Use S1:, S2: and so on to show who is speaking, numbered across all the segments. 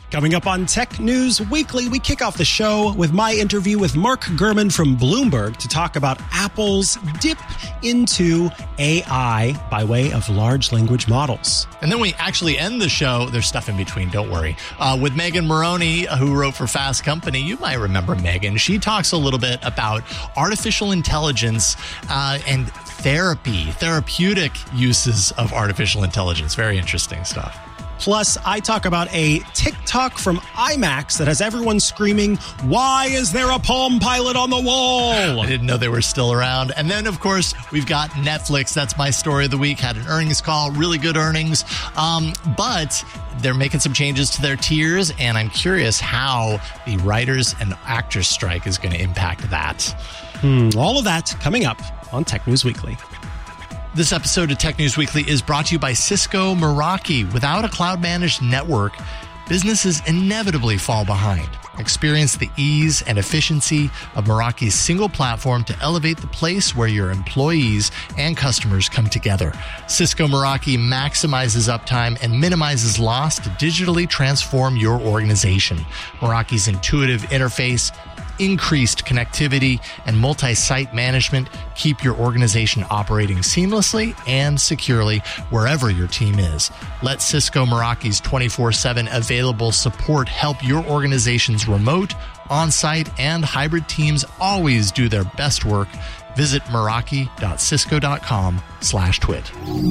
S1: Coming up on Tech News Weekly, we kick off the show with my interview with Mark Gurman from Bloomberg to talk about Apple's dip into AI by way of large language models.
S2: And then we actually end the show. There's stuff in between, don't worry. With Megan Moroney, who wrote for Fast Company. You might remember Megan. She talks a little bit about artificial intelligence and therapeutic uses of artificial intelligence. Very interesting stuff.
S1: Plus, I talk about a TikTok from IMAX that has everyone screaming, "Why is there a Palm Pilot on the wall?"
S2: I didn't know they were still around. And then, of course, we've got Netflix. That's my story of the week. Had an earnings call, really good earnings. But they're making some changes to their tiers, and I'm curious how the writers and actors strike is going to impact that.
S1: All of that coming up on Tech News Weekly.
S2: This episode of Tech News Weekly is brought to you by Cisco Meraki. Without a cloud-managed network, businesses inevitably fall behind. Experience the ease and efficiency of Meraki's single platform to elevate the place where your employees and customers come together. Cisco Meraki maximizes uptime and minimizes loss to digitally transform your organization. Meraki's intuitive interface, increased connectivity, and multi-site management keep your organization operating seamlessly and securely wherever your team is. Let Cisco Meraki's 24/7 available support help your organization's remote, on-site, and hybrid teams always do their best work. Visit meraki.cisco.com/twit.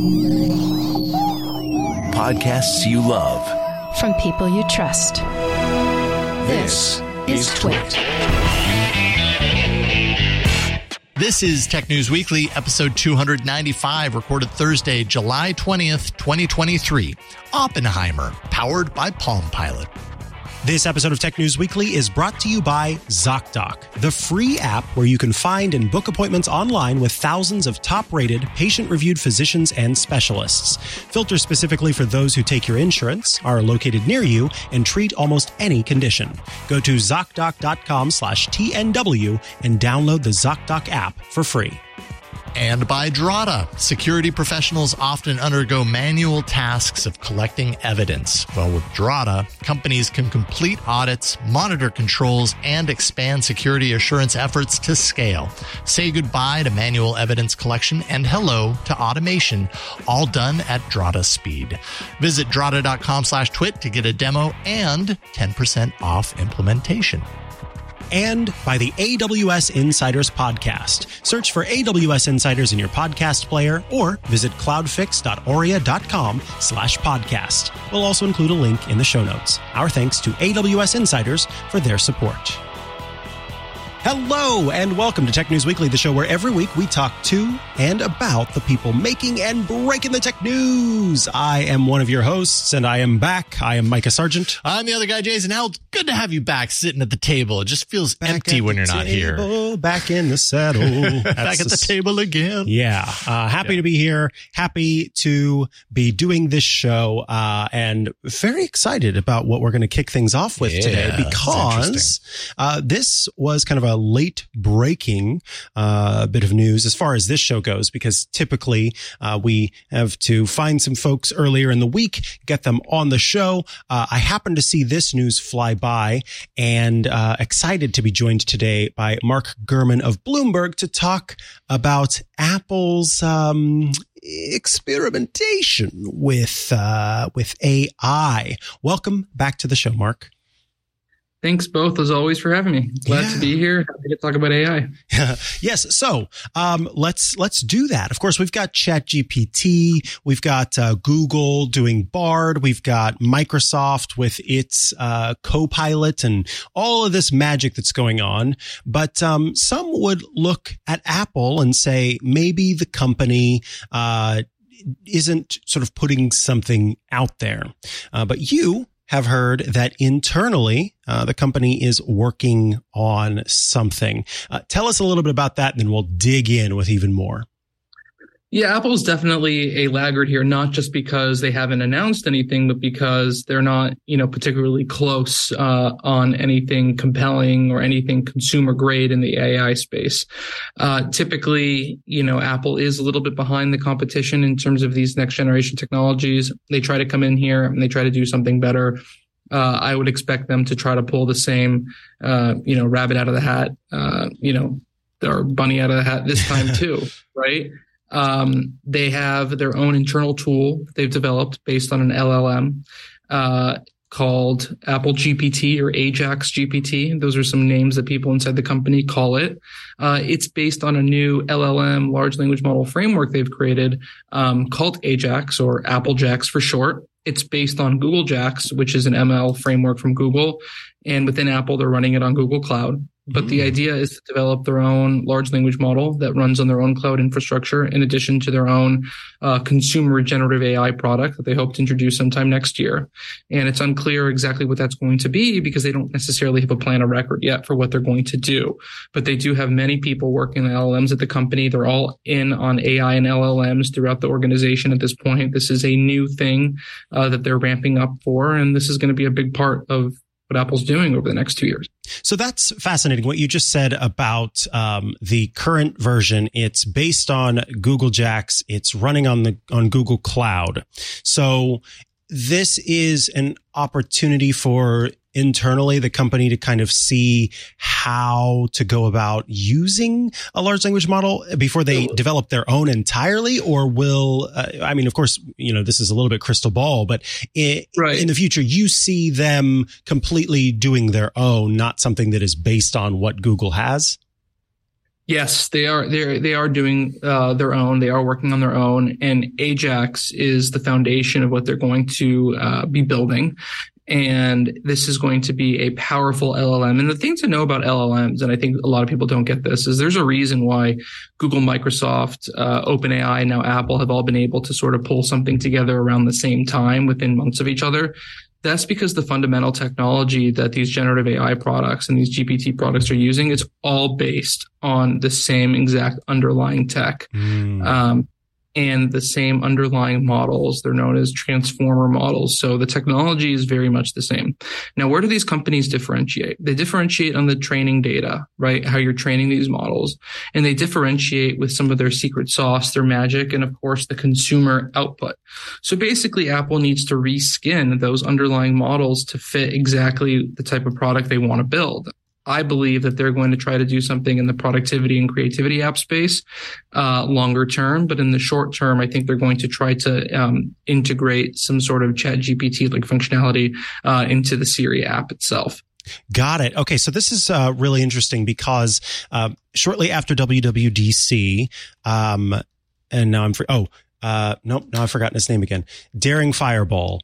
S3: Podcasts you love.
S4: From people you trust. This is Twit.
S2: This is Tech News Weekly, episode 295, recorded Thursday, July 20th, 2023. Oppenheimer, powered by Palm Pilot.
S1: This episode of Tech News Weekly is brought to you by ZocDoc, the free app where you can find and book appointments online with thousands of top-rated, patient-reviewed physicians and specialists. Filter specifically for those who take your insurance, are located near you, and treat almost any condition. Go to ZocDoc.com/TNW and download the ZocDoc app for free.
S2: And by Drata. Security professionals often undergo manual tasks of collecting evidence. Well, with Drata, companies can complete audits, monitor controls, and expand security assurance efforts to scale. Say goodbye to manual evidence collection and hello to automation, all done at Drata speed. Visit drata.com/twit to get a demo and 10% off implementation.
S1: And by the AWS Insiders Podcast. Search for AWS Insiders in your podcast player or visit cloudfix.aurea.com/podcast. We'll also include a link in the show notes. Our thanks to AWS Insiders for their support. Hello and welcome to Tech News Weekly, the show where every week we talk to and about the people making and breaking the tech news. I am one of your hosts and I am back. I am Micah Sargent.
S2: I'm the other guy, Jason Held. Good to have you back sitting at the table. It just feels empty when you're not here.
S1: Back in the saddle.
S2: Back at the table again.
S1: Yeah. Happy to be here. Happy to be doing this show. And very excited about what we're going to kick things off with today because this was kind of a late breaking bit of news as far as this show goes, because typically we have to find some folks earlier in the week, get them on the show. I happened to see this news fly by and excited to be joined today by Mark Gurman of Bloomberg to talk about Apple's experimentation with AI. Welcome back to the show, Mark.
S5: Thanks both, as always, for having me. Glad to be here. Happy to talk about AI.
S1: Yes. So let's do that. Of course, we've got ChatGPT. We've got Google doing Bard. We've got Microsoft with its Copilot and all of this magic that's going on. But some would look at Apple and say maybe the company isn't sort of putting something out there. But you have heard that internally, the company is working on something. Tell us a little bit about that, and then we'll dig in with even more.
S5: Yeah, Apple's definitely a laggard here, not just because they haven't announced anything, but because they're not, particularly close on anything compelling or anything consumer grade in the AI space. Typically, Apple is a little bit behind the competition in terms of these next generation technologies. They try to come in here and they try to do something better. I would expect them to try to pull the same, rabbit out of the hat, or bunny out of the hat this time too, right? They have their own internal tool they've developed based on an LLM, called Apple GPT or Ajax GPT. Those are some names that people inside the company call it. It's based on a new LLM, large language model framework they've created, called Ajax or AppleJax for short. It's based on Google Jax, which is an ML framework from Google. And within Apple, they're running it on Google Cloud. But the idea is to develop their own large language model that runs on their own cloud infrastructure, in addition to their own consumer generative AI product that they hope to introduce sometime next year. And it's unclear exactly what that's going to be because they don't necessarily have a plan of record yet for what they're going to do. But they do have many people working on LLMs at the company. They're all in on AI and LLMs throughout the organization at this point. This is a new thing that they're ramping up for, and this is going to be a big part of what Apple's doing over the next 2 years.
S1: So that's fascinating. What you just said about the current version, it's based on Google Jax. It's running on Google Cloud. So this is an opportunity for internally the company to kind of see how to go about using a large language model before they develop their own entirely, or will, of course, this is a little bit crystal ball, but in the future, you see them completely doing their own, not something that is based on what Google has?
S5: Yes, they are. They are doing their own. They are working on their own, and Ajax is the foundation of what they're going to be building. And this is going to be a powerful LLM. And the thing to know about LLMs, and I think a lot of people don't get this, is there's a reason why Google, Microsoft, OpenAI, and now Apple have all been able to sort of pull something together around the same time within months of each other. That's because the fundamental technology that these generative AI products and these GPT products are using, it's all based on the same exact underlying tech. And the same underlying models. They're known as transformer models. So the technology is very much the same. Now, where do these companies differentiate? They differentiate on the training data, right? How you're training these models. And they differentiate with some of their secret sauce, their magic, and of course, the consumer output. So basically, Apple needs to reskin those underlying models to fit exactly the type of product they want to build. I believe that they're going to try to do something in the productivity and creativity app space longer term. But in the short term, I think they're going to try to integrate some sort of ChatGPT like functionality into the Siri app itself.
S1: Got it. Okay. So this is really interesting because shortly after WWDC, and now I'm free. Nope. Now I've forgotten his name again. Daring Fireball.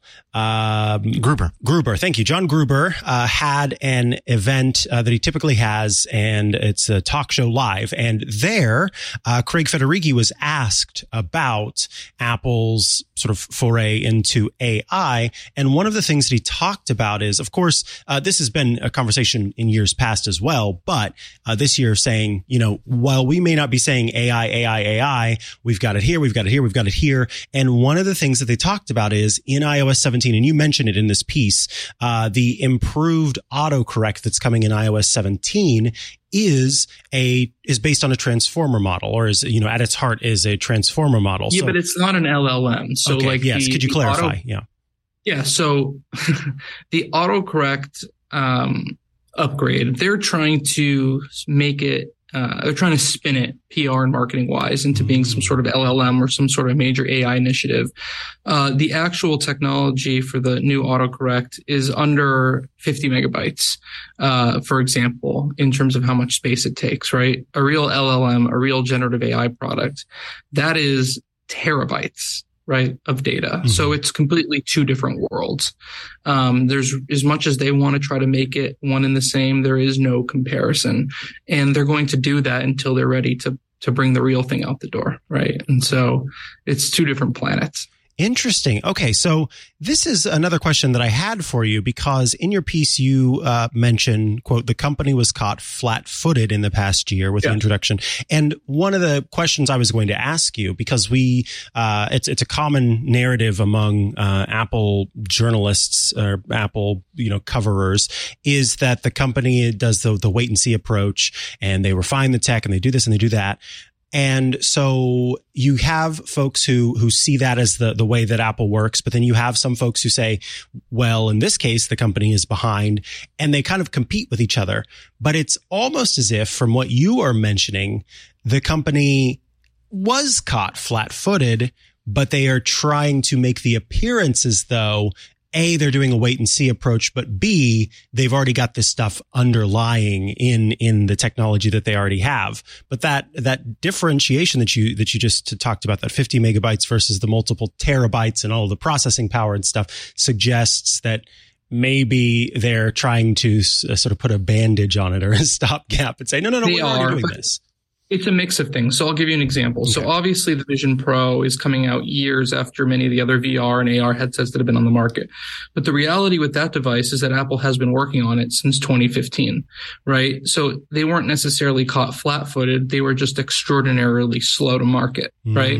S1: Gruber. Thank you. John Gruber, had an event, that he typically has, and it's a talk show live. And there, Craig Federighi was asked about Apple's sort of foray into AI. And one of the things that he talked about is, of course, this has been a conversation in years past as well, but, this year saying, while we may not be saying AI, we've got it here, we've got it here. And one of the things that they talked about is in iOS 17, and you mentioned it in this piece, the improved autocorrect that's coming in iOS 17 is based on a transformer model, or is, at its heart is a transformer model.
S5: Yeah, but it's not an LLM. So
S1: okay, yes. Could you clarify?
S5: Yeah. So the autocorrect, upgrade, they're trying to make it, they're trying to spin it PR and marketing wise into being some sort of LLM or some sort of major AI initiative. The actual technology for the new autocorrect is under 50 megabytes, for example, in terms of how much space it takes, right? A real LLM, a real generative AI product, that is terabytes, right, of data. So it's completely two different worlds. There's, as much as they want to try to make it one and the same, there is no comparison. And they're going to do that until they're ready to bring the real thing out the door, right? And so it's two different planets.
S1: Interesting. Okay. So this is another question that I had for you, because in your piece, you mention, quote, the company was caught flat-footed in the past year with the introduction. And one of the questions I was going to ask you, because it's a common narrative among Apple journalists or Apple, coverers, is that the company does the wait and see approach, and they refine the tech and they do this and they do that. And so you have folks who see that as the way that Apple works, but then you have some folks who say, well, in this case, the company is behind, and they kind of compete with each other. But it's almost as if, from what you are mentioning, the company was caught flat-footed, but they are trying to make the appearance as though A, they're doing a wait and see approach, but B, they've already got this stuff underlying in the technology that they already have. But that differentiation that you just talked about, that 50 megabytes versus the multiple terabytes and all of the processing power and stuff, suggests that maybe they're trying to sort of put a bandage on it or a stopgap and say, no, we're already doing this.
S5: It's a mix of things. So I'll give you an example. Okay. So obviously the Vision Pro is coming out years after many of the other VR and AR headsets that have been on the market. But the reality with that device is that Apple has been working on it since 2015, right? So they weren't necessarily caught flat-footed. They were just extraordinarily slow to market, right?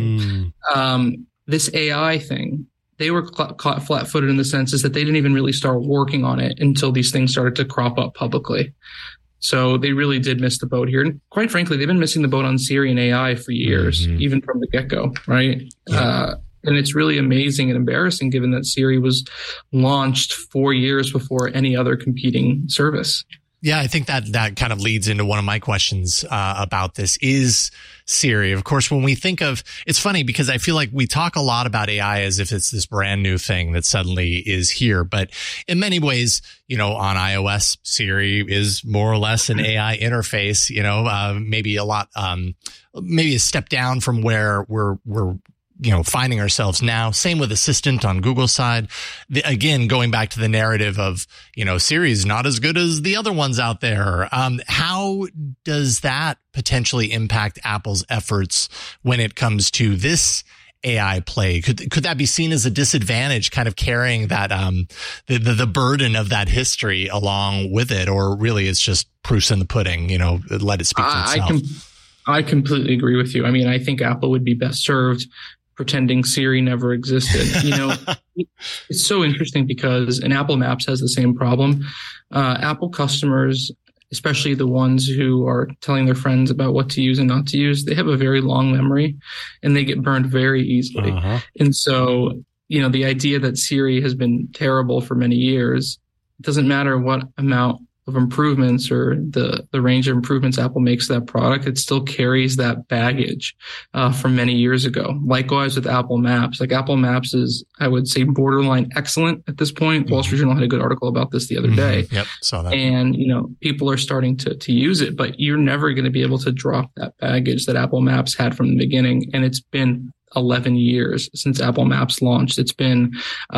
S5: This AI thing, they were caught flat-footed in the sense is that they didn't even really start working on it until these things started to crop up publicly. So they really did miss the boat here. And quite frankly, they've been missing the boat on Siri and AI for years, even from the get-go, right? Yeah. And it's really amazing and embarrassing given that Siri was launched 4 years before any other competing service.
S2: Yeah, I think that kind of leads into one of my questions about this is Siri. Of course, when we think of, it's funny because I feel like we talk a lot about AI as if it's this brand new thing that suddenly is here. But in many ways, on iOS, Siri is more or less an AI interface, maybe a lot, maybe a step down from where we're finding ourselves now. Same with Assistant on Google's side. Again, going back to the narrative of, Siri's not as good as the other ones out there. How does that potentially impact Apple's efforts when it comes to this AI play? Could that be seen as a disadvantage, kind of carrying that, the burden of that history along with it? Or really it's just proofs in the pudding, let it speak for itself?
S5: I completely agree with you. I mean, I think Apple would be best served pretending Siri never existed. It's so interesting because Apple Maps has the same problem. Apple customers, especially the ones who are telling their friends about what to use and not to use, they have a very long memory and they get burned very easily. And so, the idea that Siri has been terrible for many years, it doesn't matter what amount of improvements or the range of improvements Apple makes to that product, it still carries that baggage from many years ago. Likewise with Apple Maps. Like Apple Maps is, I would say, borderline excellent at this point. Wall Street Journal had a good article about this the other day.
S2: Yep, saw that.
S5: And, people are starting to use it, but you're never going to be able to drop that baggage that Apple Maps had from the beginning. And it's been 11 years since Apple Maps launched. It's been,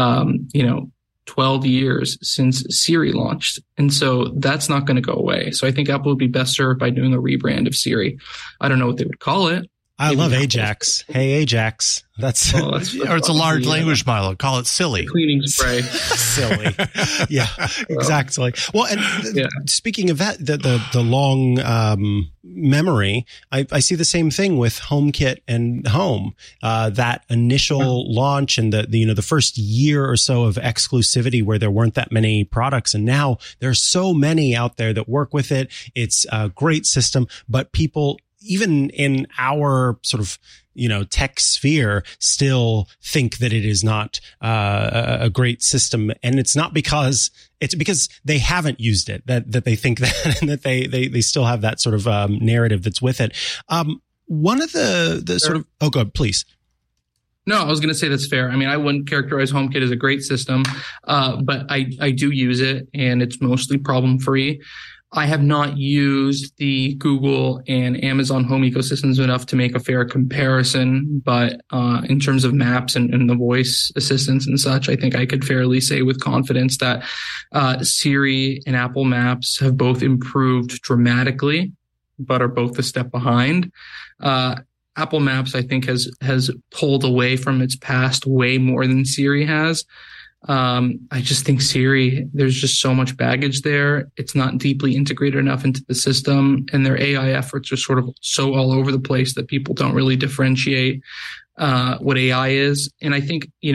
S5: 12 years since Siri launched. And so that's not going to go away. So I think Apple would be best served by doing a rebrand of Siri. I don't know what they would call it.
S1: I love Ajax. Hey, Ajax. That's
S2: or it's a large language model. Call it silly.
S5: Cleaning spray.
S1: Silly. Yeah, exactly. Well, and speaking of that, the long memory, I see the same thing with HomeKit and Home. That initial launch and the first year or so of exclusivity where there weren't that many products, and now there's so many out there that work with it. It's a great system, but people, even in our sort of, tech sphere, still think that it is not a great system. And it's not because they haven't used it that they think that, and that they still have that sort of narrative that's with it. One of the sort of, go ahead, please.
S5: No, I was going to say that's fair. I mean, I wouldn't characterize HomeKit as a great system, but I do use it and it's mostly problem free. I have not used the Google and Amazon home ecosystems enough to make a fair comparison, but in terms of maps and the voice assistants and such, I think I could fairly say with confidence that Siri and Apple Maps have both improved dramatically, but are both a step behind. Apple Maps, I think, has pulled away from its past way more than Siri has. I just think Siri, there's just so much baggage there. It's not deeply integrated enough into the system, and their AI efforts are sort of so all over the place that people don't really differentiate what AI is. And I think,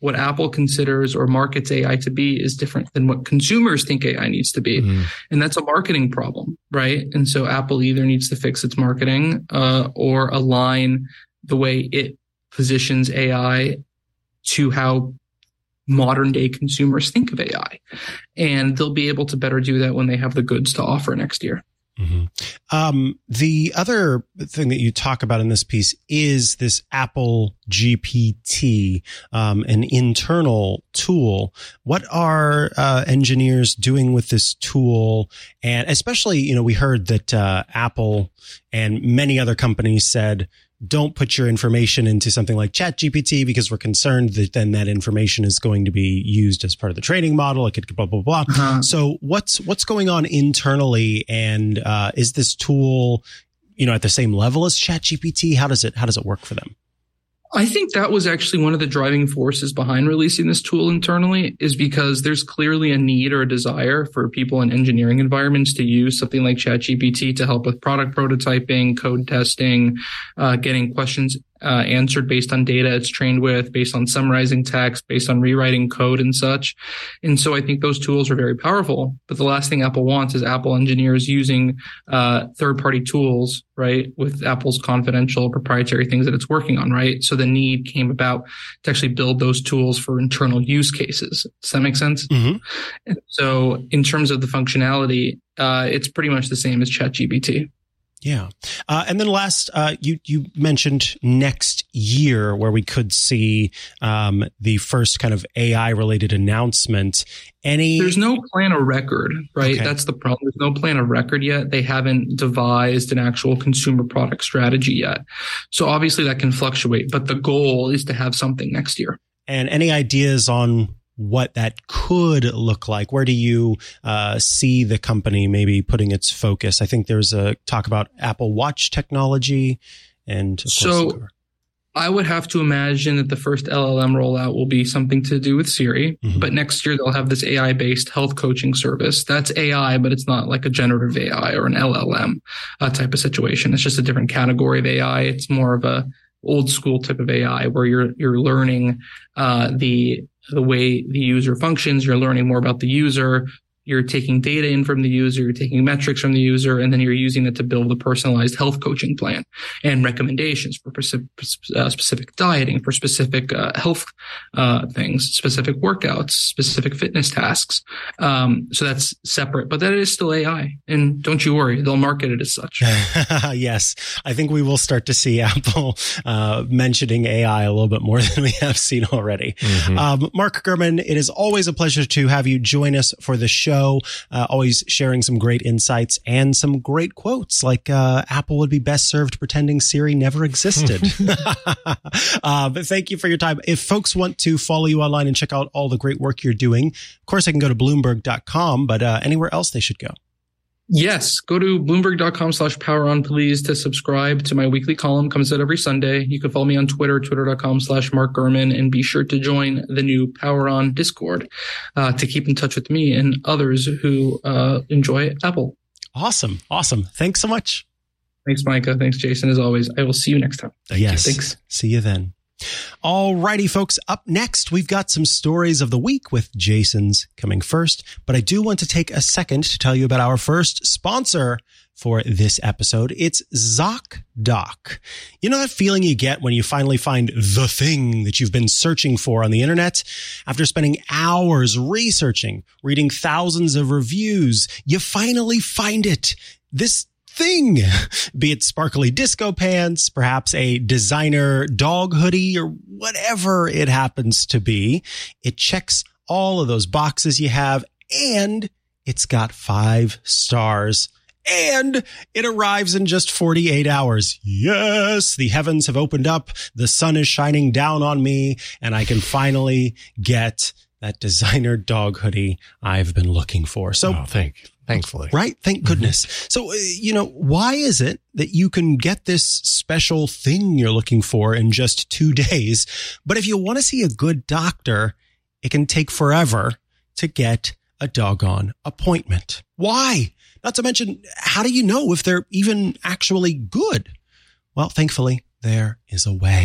S5: what Apple considers or markets AI to be is different than what consumers think AI needs to be. And that's a marketing problem, right? And so Apple either needs to fix its marketing or align the way it positions AI to how modern day consumers think of AI. And they'll be able to better do that when they have the goods to offer next year.
S1: The other thing that you talk about in this piece is this Apple GPT, an internal tool. What are engineers doing with this tool? And especially, we heard that Apple and many other companies said, don't put your information into something like ChatGPT because we're concerned that then that information is going to be used as part of the training model. It could blah, blah, blah. So what's going on internally? And is this tool, at the same level as ChatGPT? How does it work for them?
S5: I think that was actually one of the driving forces behind releasing this tool internally, is because there's clearly a need or a desire for people in engineering environments to use something like ChatGPT to help with product prototyping, code testing, getting questions answered based on data it's trained with, based on summarizing text, based on rewriting code and such. And so I think those tools are very powerful. But the last thing Apple wants is Apple engineers using third-party tools, right, with Apple's confidential proprietary things that it's working on, right? So the need came about to actually build those tools for internal use cases. Does that make sense? And so in terms of the functionality, it's pretty much the same as ChatGPT.
S1: Yeah. And then last, you mentioned next year where we could see the first kind of AI related announcement.
S5: There's no plan of record, right?
S1: Okay.
S5: That's the problem. There's no plan of record yet. They haven't devised an actual consumer product strategy yet. So obviously that can fluctuate, but the goal is to have something next year.
S1: And any ideas on what that could look like? Where do you see the company maybe putting its focus? I think there's a talk about Apple Watch technology, and of course,
S5: I would have to imagine that the first LLM rollout will be something to do with Siri, but next year they'll have this AI-based health coaching service. That's AI, but it's not like a generative AI or an LLM type of situation. It's just a different category of AI. It's more of a old school type of AI where you're learning the way the user functions. You're learning more about the user. You're taking data in from the user, you're taking metrics from the user, and then you're using it to build a personalized health coaching plan and recommendations for specific dieting, for specific health things, specific workouts, specific fitness tasks. So that's separate, but that is still AI. And don't you worry, they'll market it as such.
S1: Yes. I think we will start to see Apple mentioning AI a little bit more than we have seen already. Mark Gurman, it is always a pleasure to have you join us for the show. Always sharing some great insights and some great quotes like Apple would be best served pretending Siri never existed. But thank you for your time. If folks want to follow you online and check out all the great work you're doing, of course, I can go to Bloomberg.com, but anywhere else they should go.
S5: Yes. Go to Bloomberg.com/PowerOn, please, to subscribe to my weekly column. Comes out every Sunday. You can follow me on Twitter, Twitter.com/Mark Gurman, and be sure to join the new Power On Discord to keep in touch with me and others who enjoy Apple.
S1: Awesome. Thanks so much.
S5: Thanks, Micah. Thanks, Jason. As always, I will see you next time.
S1: Yes.
S5: Thanks.
S1: See you then. All righty, folks. Up next, we've got some stories of the week with Jason's coming first. But I do want to take a second to tell you about our first sponsor for this episode. It's ZocDoc. You know that feeling you get when you finally find the thing that you've been searching for on the internet? After spending hours researching, reading thousands of reviews, you finally find it. This thing, be it sparkly disco pants, perhaps a designer dog hoodie, or whatever it happens to be. It checks all of those boxes you have, and it's got 5 stars. And it arrives in just 48 hours. Yes, the heavens have opened up. The sun is shining down on me, and I can finally get that designer dog hoodie I've been looking for. So,
S2: thankfully.
S1: Right? Thank goodness. So, why is it that you can get this special thing you're looking for in just 2 days? But if you want to see a good doctor, it can take forever to get a doggone appointment. Why? Not to mention, how do you know if they're even actually good? Well, thankfully, there is a way.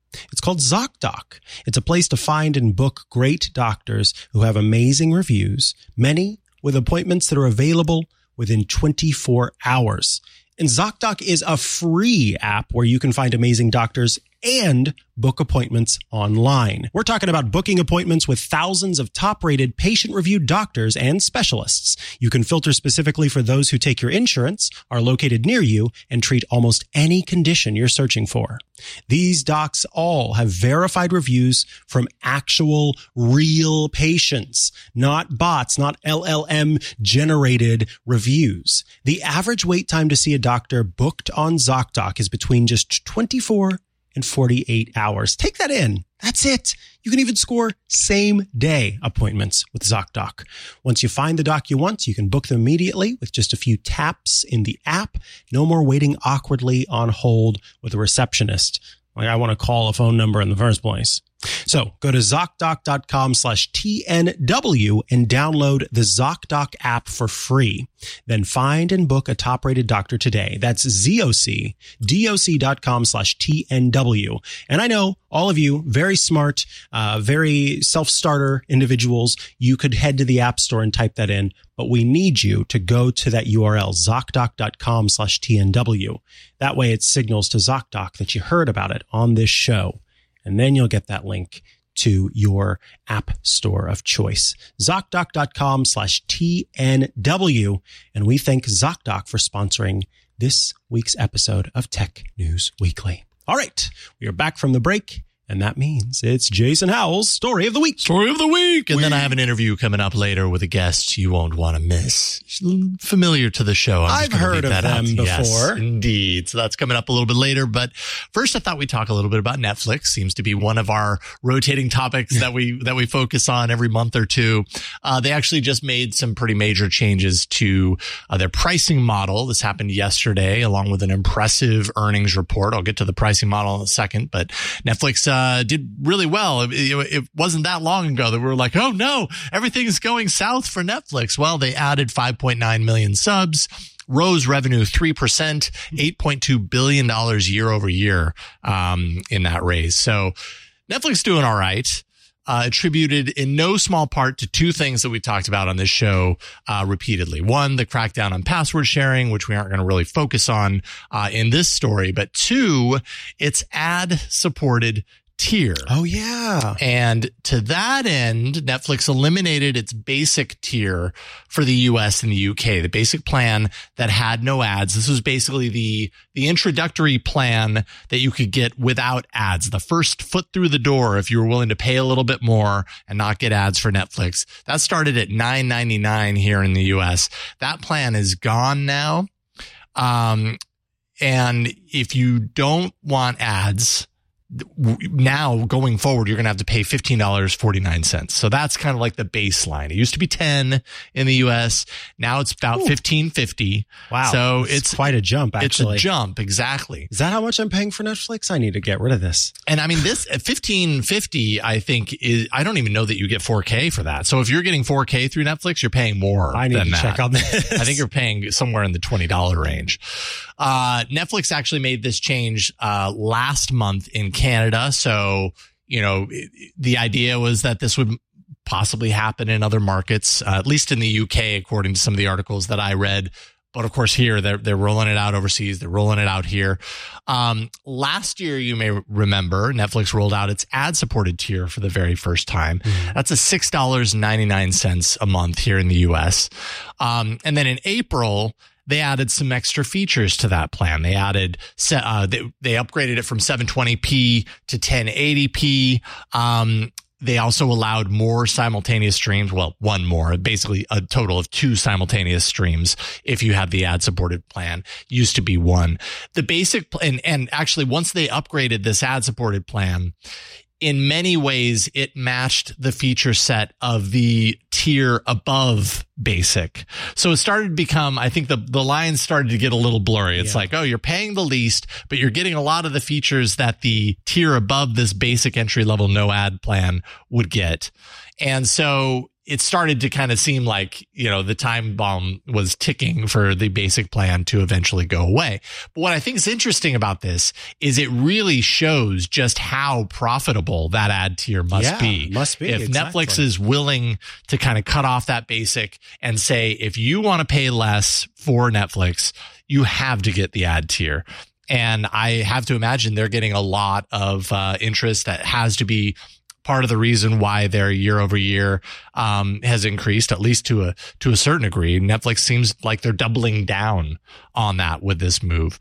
S1: It's called ZocDoc. It's a place to find and book great doctors who have amazing reviews, many with appointments that are available within 24 hours. And ZocDoc is a free app where you can find amazing doctors and book appointments online. We're talking about booking appointments with thousands of top-rated patient-reviewed doctors and specialists. You can filter specifically for those who take your insurance, are located near you, and treat almost any condition you're searching for. These docs all have verified reviews from actual real patients, not bots, not LLM-generated reviews. The average wait time to see a doctor booked on ZocDoc is between just 24 and 48 hours. Take that in. That's it. You can even score same day appointments with ZocDoc. Once you find the doc you want, you can book them immediately with just a few taps in the app. No more waiting awkwardly on hold with a receptionist. Like I want to call a phone number in the first place. So go to ZocDoc.com/TNW and download the ZocDoc app for free. Then find and book a top-rated doctor today. That's ZocDoc.com/TNW. And I know all of you, very smart, very self-starter individuals, you could head to the App Store and type that in, but we need you to go to that URL, ZocDoc.com/TNW. That way it signals to ZocDoc that you heard about it on this show. And then you'll get that link to your app store of choice. ZocDoc.com/TNW. And we thank ZocDoc for sponsoring this week's episode of Tech News Weekly. All right. We are back from the break. And that means it's Jason Howell's Story of the Week.
S2: Story of the Week. And then I have an interview coming up later with a guest you won't want to miss. Familiar to the show.
S1: I've heard of them before.
S2: Yes, indeed. So that's coming up a little bit later. But first, I thought we'd talk a little bit about Netflix. Seems to be one of our rotating topics that we focus on every month or two. They actually just made some pretty major changes to their pricing model. This happened yesterday, along with an impressive earnings report. I'll get to the pricing model in a second, but Netflix did really well. It wasn't that long ago that we were like, oh no, everything's going south for Netflix. Well, they added 5.9 million subs, rose revenue 3%, $8.2 billion year over year in that raise. So Netflix doing all right. Attributed in no small part to two things that we talked about on this show repeatedly. One, the crackdown on password sharing, which we aren't going to really focus on in this story. But two, its ad-supported tier.
S1: Oh, yeah.
S2: And to that end, Netflix eliminated its basic tier for the US and the UK, the basic plan that had no ads. This was basically the introductory plan that you could get without ads, the first foot through the door if you were willing to pay a little bit more and not get ads for Netflix. That started at $9.99 here in the US. That plan is gone now. And if you don't want ads, now going forward, you're going to have to pay $15.49. So that's kind of like the baseline. It used to be 10 in the US. Now it's about $15.50.
S1: Wow.
S2: So
S1: it's quite a jump, actually.
S2: It's a jump. Exactly.
S1: Is that how much I'm paying for Netflix? I need to get rid of this.
S2: And I mean, this $15.50, I think I don't even know that you get 4K for that. So if you're getting 4K through Netflix, you're paying more.
S1: I need
S2: than
S1: to
S2: that.
S1: check on this.
S2: I think you're paying somewhere in the $20 range. Netflix actually made this change, last month in Canada. So, the idea was that this would possibly happen in other markets, at least in the UK, according to some of the articles that I read. But of course here, they're rolling it out overseas. They're rolling it out here. Last year, you may remember, Netflix rolled out its ad-supported tier for the very first time. Mm-hmm. That's a $6.99 a month here in the US. And then in April, they added some extra features to that plan. They added, they upgraded it from 720p to 1080p. They also allowed more simultaneous streams. Well, one more, basically a total of 2 simultaneous streams. If you have the ad supported plan, used to be 1. The basic and actually once they upgraded this ad supported plan, in many ways, it matched the feature set of the tier above basic. So it started to become, I think the lines started to get a little blurry. It's like, oh, you're paying the least, but you're getting a lot of the features that the tier above this basic entry level no ad plan would get. And so it started to kind of seem like, the time bomb was ticking for the basic plan to eventually go away. But what I think is interesting about this is it really shows just how profitable that ad tier must be.
S1: Must be.
S2: If
S1: exactly.
S2: Netflix is willing to kind of cut off that basic and say, if you want to pay less for Netflix, you have to get the ad tier. And I have to imagine they're getting a lot of interest. That has to be part of the reason why their year over year has increased, at least to a certain degree. Netflix seems like they're doubling down on that with this move.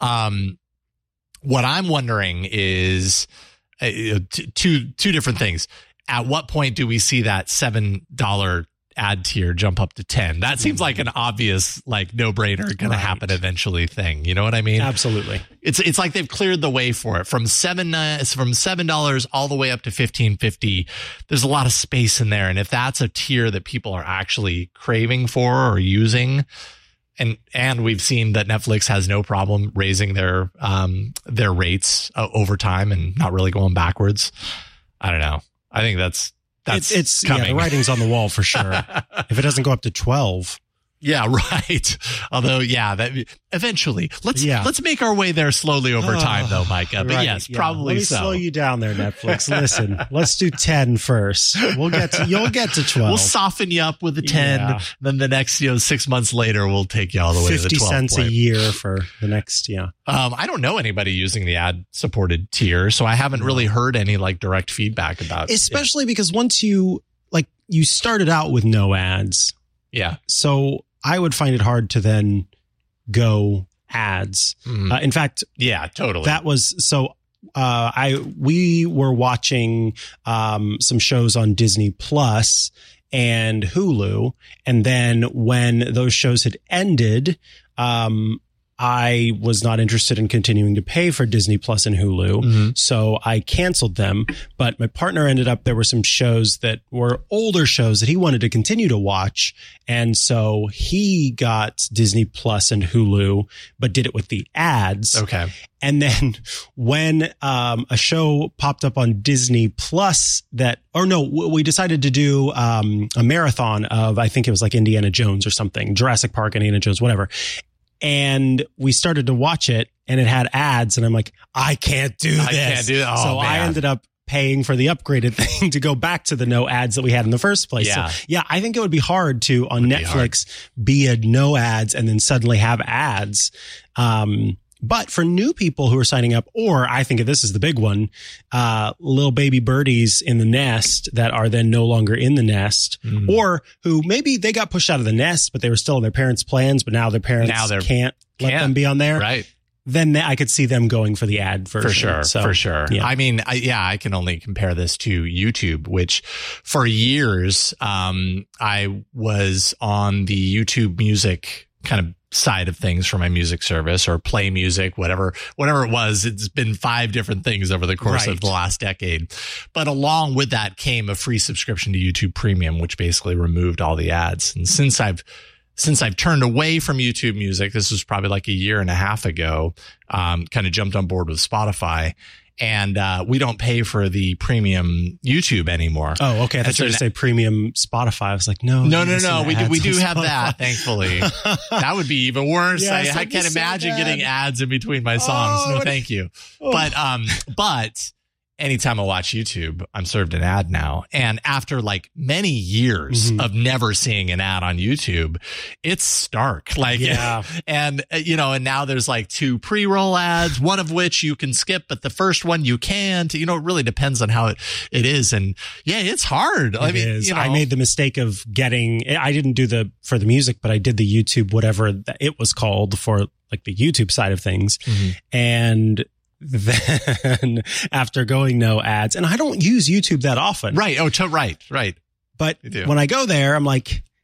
S2: What I'm wondering is two different things. At what point do we see that $7 ad tier jump up to 10? That seems like an obvious, no brainer, going to happen eventually thing. You know what I mean?
S1: Absolutely.
S2: It's like they've cleared the way for it from $7 all the way up to $15.50. There's a lot of space in there. And if that's a tier that people are actually craving for or using, and we've seen that Netflix has no problem raising their rates over time and not really going backwards. I don't know. I think that's coming.
S1: The writing's on the wall for sure. If it doesn't go up to 12.
S2: Yeah, right. Although, that eventually, let's make our way there slowly over time, though, Micah. But yes, probably so.
S1: Let me slow you down there, Netflix. Listen, let's do 10 first. You'll get to 12.
S2: We'll soften you up with the 10. Yeah. Then the next, 6 months later, we'll take you all the way to the 12
S1: cents
S2: point.
S1: a year for the next,
S2: I don't know anybody using the ad-supported tier, so I haven't really heard any direct feedback about it.
S1: Especially because once you started out with no ads.
S2: Yeah.
S1: So I would find it hard to then go ads. In fact,
S2: yeah, totally.
S1: That was so. We were watching some shows on Disney Plus and Hulu, and then when those shows had ended, I was not interested in continuing to pay for Disney Plus and Hulu. So I canceled them. But my partner there were some shows that were older shows that he wanted to continue to watch. And so he got Disney Plus and Hulu, but did it with the ads.
S2: Okay.
S1: And then when a show popped up on Disney Plus we decided to do a marathon of, I think it was Indiana Jones or something, Jurassic Park, Indiana Jones, whatever. And we started to watch it and it had ads and I'm like, I can't do this.
S2: I can't do that.
S1: So I ended up paying for the upgraded thing to go back to the no ads that we had in the first place.
S2: Yeah.
S1: So I think it would be hard to on Netflix be a no ads and then suddenly have ads. But for new people who are signing up, or I think this is the big one, little baby birdies in the nest that are then no longer in the nest, or who maybe they got pushed out of the nest, but they were still in their parents' plans, but now their parents can't let them be on there.
S2: Right.
S1: Then I could see them going for the ad version.
S2: For sure. Yeah. I mean, I can only compare this to YouTube, which for years, I was on the YouTube Music kind of side of things for my music service or Play Music, whatever it was. It's been 5 different things over the course of the last decade. But along with that came a free subscription to YouTube Premium, which basically removed all the ads. And since I've turned away from YouTube Music, this was probably a year and a half ago, kind of jumped on board with Spotify. And we don't pay for the premium YouTube anymore.
S1: Oh, okay. I thought you were going to say premium Spotify. I was like, no.
S2: We do have that, thankfully. That would be even worse.
S1: Yes,
S2: I can't imagine getting ads in between my songs. No, thank you. But anytime I watch YouTube, I'm served an ad now. And after many years of never seeing an ad on YouTube, it's stark. And now there's 2 pre-roll ads, one of which you can skip, but the first one you can't. It really depends on how it is. And it's hard.
S1: I made the mistake of I didn't do for the music, but I did the YouTube, whatever it was called for the YouTube side of things. And then after going no ads, and I don't use YouTube that often.
S2: Right. Oh, right.
S1: But when I go there, I'm like,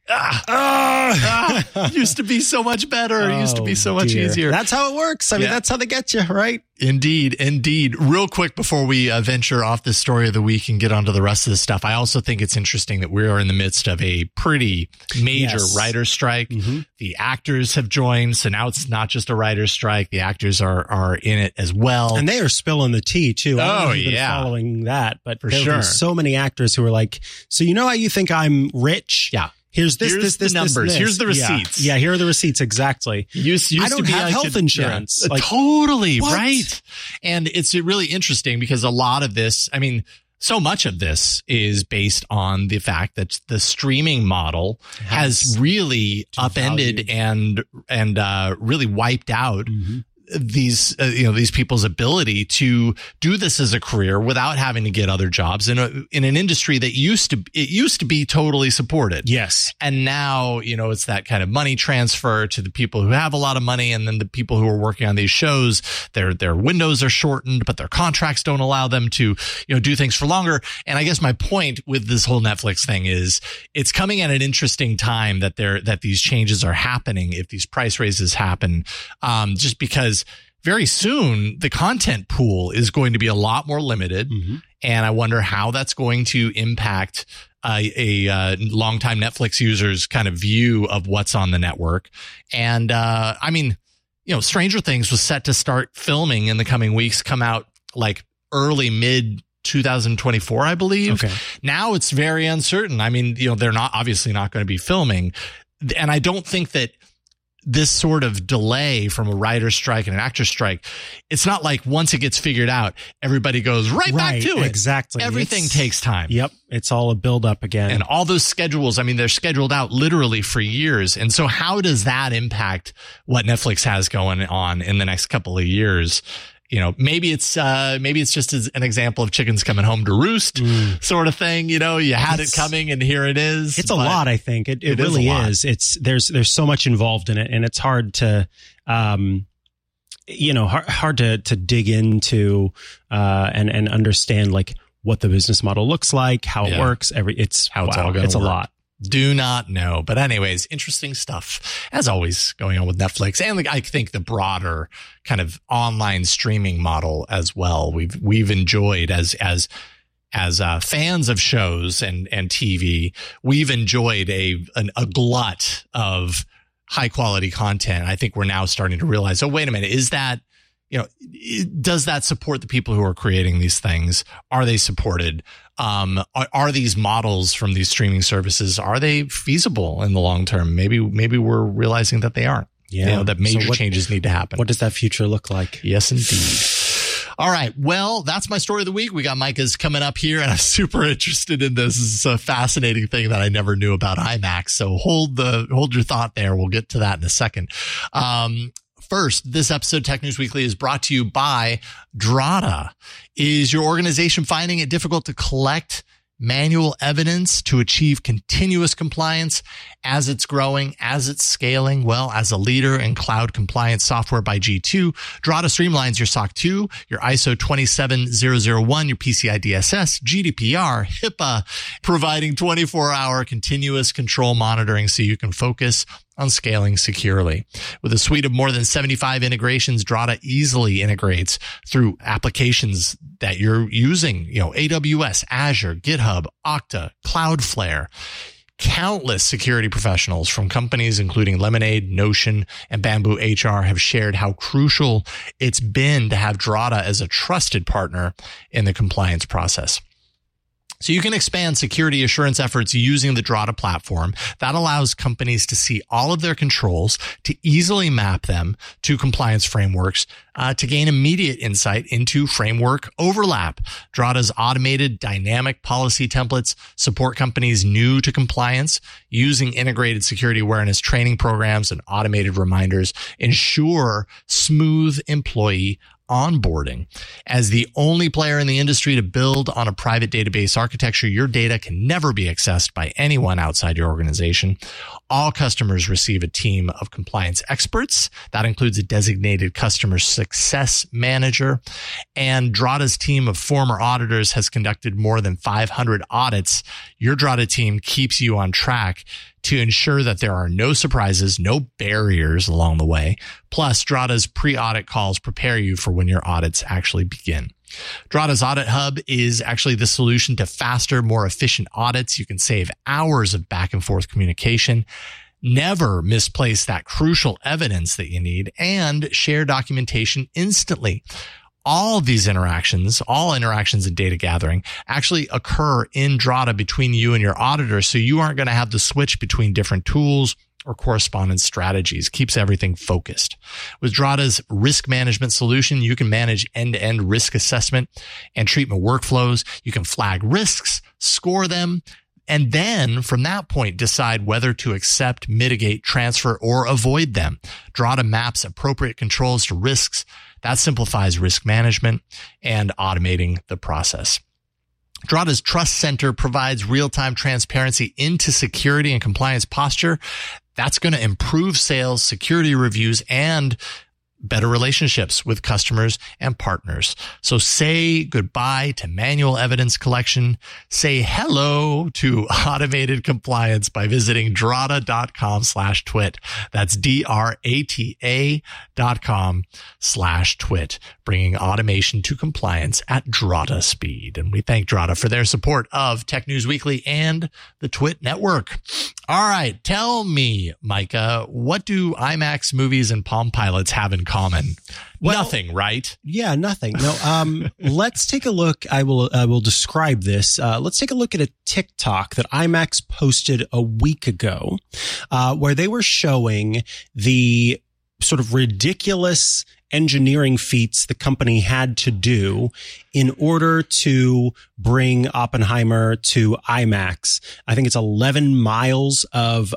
S2: Used to be so much better. It used to be so much easier.
S1: That's how it works. I mean, that's how they get you, right?
S2: Indeed. Real quick before we venture off the story of the week and get onto the rest of the stuff, I also think it's interesting that we are in the midst of a pretty major writer's strike. Mm-hmm. The actors have joined, so now it's not just a writer's strike. The actors are in it as well.
S1: And they are spilling the tea, too. I don't know if you've been following that, but there have been so many actors who are like, so you know how you think I'm rich?
S2: Yeah.
S1: Here's this
S2: numbers.
S1: This.
S2: Here's the receipts.
S1: Yeah, here are the receipts. Exactly.
S2: I
S1: don't have health insurance.
S2: Yeah, totally. What? Right. And it's really interesting because a lot of this, I mean, so much of this is based on the fact that the streaming model has really upended and really wiped out these people's ability to do this as a career without having to get other jobs in an industry that used to be totally supported.
S1: Yes.
S2: And now, it's that kind of money transfer to the people who have a lot of money. And then the people who are working on these shows, their windows are shortened, but their contracts don't allow them to, do things for longer. And I guess my point with this whole Netflix thing is it's coming at an interesting time that these changes are happening. If these price raises happen, just because very soon the content pool is going to be a lot more limited. Mm-hmm. And I wonder how that's going to impact a longtime Netflix user's kind of view of what's on the network. And I mean, Stranger Things was set to start filming in the coming weeks, come out like early mid 2024, I believe.
S1: Okay.
S2: Now it's very uncertain. I mean, they're obviously not going to be filming. And I don't think that this sort of delay from a writer's strike and an actor's strike, it's not like once it gets figured out, everybody goes right back to it.
S1: Exactly.
S2: Everything takes time.
S1: Yep. It's all a build up again.
S2: And all those schedules, I mean, they're scheduled out literally for years. And so how does that impact what Netflix has going on in the next couple of years? Maybe it's just as an example of chickens coming home to roost sort of thing. You had it coming and here it is.
S1: It's a lot. I think it really is. There's so much involved in it, and it's hard to, hard to dig into, and understand like what the business model looks like, how it works. It's all going to work. It's a lot.
S2: Do not know. But anyways, interesting stuff, as always, going on with Netflix. And I think the broader kind of online streaming model as well. We've enjoyed as fans of shows and TV, we've enjoyed a glut of high quality content. I think we're now starting to realize, oh, wait a minute, is that, does that support the people who are creating these things? Are they supported? Are these models from these streaming services, are they feasible in the long term? Maybe we're realizing that they aren't.
S1: Yeah.
S2: That major changes need to happen.
S1: What does that future look like?
S2: Yes, indeed. All right. Well, that's my story of the week. We got Micah's coming up here, and I'm super interested in this. This is a fascinating thing that I never knew about IMAX. So hold your thought there. We'll get to that in a second. First, this episode of Tech News Weekly is brought to you by Drata. Is your organization finding it difficult to collect manual evidence to achieve continuous compliance as it's growing, as it's scaling? Well, as a leader in cloud compliance software by G2, Drata streamlines your SOC 2, your ISO 27001, your PCI DSS, GDPR, HIPAA, providing 24-hour continuous control monitoring so you can focus on scaling securely. With a suite of more than 75 integrations, Drata easily integrates through applications that you're using, AWS, Azure, GitHub, Okta, Cloudflare. Countless security professionals from companies including Lemonade, Notion, and Bamboo HR have shared how crucial it's been to have Drata as a trusted partner in the compliance process. So you can expand security assurance efforts using the Drata platform. That allows companies to see all of their controls, to easily map them to compliance frameworks, to gain immediate insight into framework overlap. Drata's automated dynamic policy templates support companies new to compliance. Using integrated security awareness training programs and automated reminders, ensure smooth employee onboarding. As the only player in the industry to build on a private database architecture, your data can never be accessed by anyone outside your organization. All customers receive a team of compliance experts. That includes a designated customer success manager. And Drata's team of former auditors has conducted more than 500 audits. Your Drata team keeps you on track to ensure that there are no surprises, no barriers along the way. Plus, Drata's pre-audit calls prepare you for when your audits actually begin. Drata's Audit Hub is actually the solution to faster, more efficient audits. You can save hours of back and forth communication, never misplace that crucial evidence that you need, and share documentation instantly. All of these interactions, all interactions and data gathering actually occur in Drata between you and your auditor. So you aren't going to have to switch between different tools or correspondence strategies. Keeps everything focused. With Drata's risk management solution, you can manage end-to-end risk assessment and treatment workflows. You can flag risks, score them, and then from that point, decide whether to accept, mitigate, transfer, or avoid them. Drata maps appropriate controls to risks. That simplifies risk management and automating the process. Drata's Trust Center provides real-time transparency into security and compliance posture. That's going to improve sales, security reviews, and better relationships with customers and partners. So say goodbye to manual evidence collection. Say hello to automated compliance by visiting drata.com/twit. That's DRATA.com/twit, bringing automation to compliance at Drata speed. And we thank Drata for their support of Tech News Weekly and the Twit Network. All right. Tell me, Micah, what do IMAX movies and Palm Pilots have in common? Well, nothing, right?
S1: Yeah, nothing. No, let's take a look. I will describe this. Let's take a look at a TikTok that IMAX posted a week ago, where they were showing the sort of ridiculous engineering feats the company had to do in order to bring Oppenheimer to IMAX. I think it's 11 miles of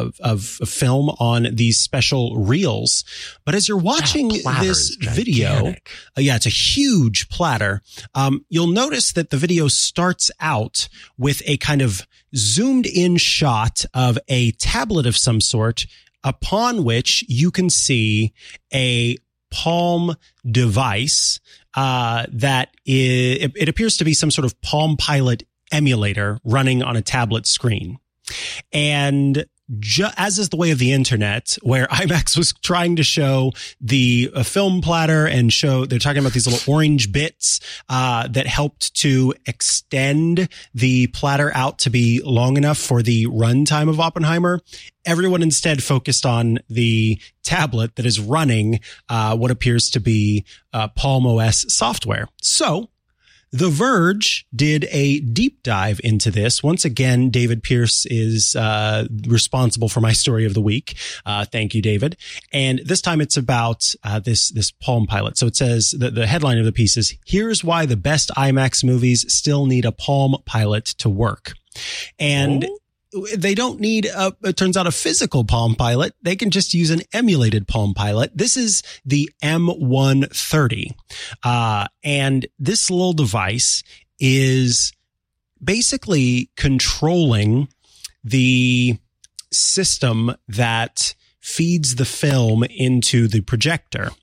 S1: film on these special reels. But as you're watching this video, it's a huge platter. You'll notice that the video starts out with a kind of zoomed in shot of a tablet of some sort, upon which you can see a Palm device that it appears to be some sort of Palm Pilot emulator running on a tablet screen. And as is the way of the internet, where IMAX was trying to show the film platter and they're talking about these little orange bits that helped to extend the platter out to be long enough for the runtime of Oppenheimer. Everyone instead focused on the tablet that is running what appears to be Palm OS software. So The Verge did a deep dive into this. Once again, David Pierce is responsible for my story of the week. Thank you, David. And this time it's about this Palm Pilot. So it says the headline of the piece is, "Here's why the best IMAX movies still need a Palm Pilot to work." And they don't need it turns out, a physical Palm Pilot. They can just use an emulated Palm Pilot. This is the M130. And this little device is basically controlling the system that feeds the film into the projector.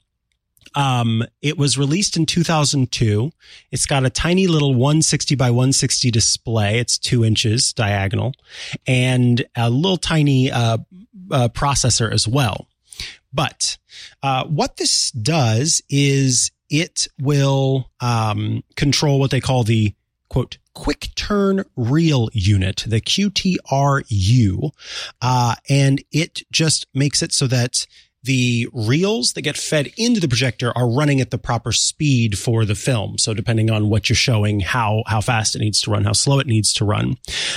S1: It was released in 2002. It's got a tiny little 160 by 160 display. It's 2 inches diagonal, and a little tiny processor as well. But what this does is it will control what they call the, quote, quick turn reel unit, the QTRU, and it just makes it so that the reels that get fed into the projector are running at the proper speed for the film. So depending on what you're showing, how fast it needs to run, how slow it needs to run.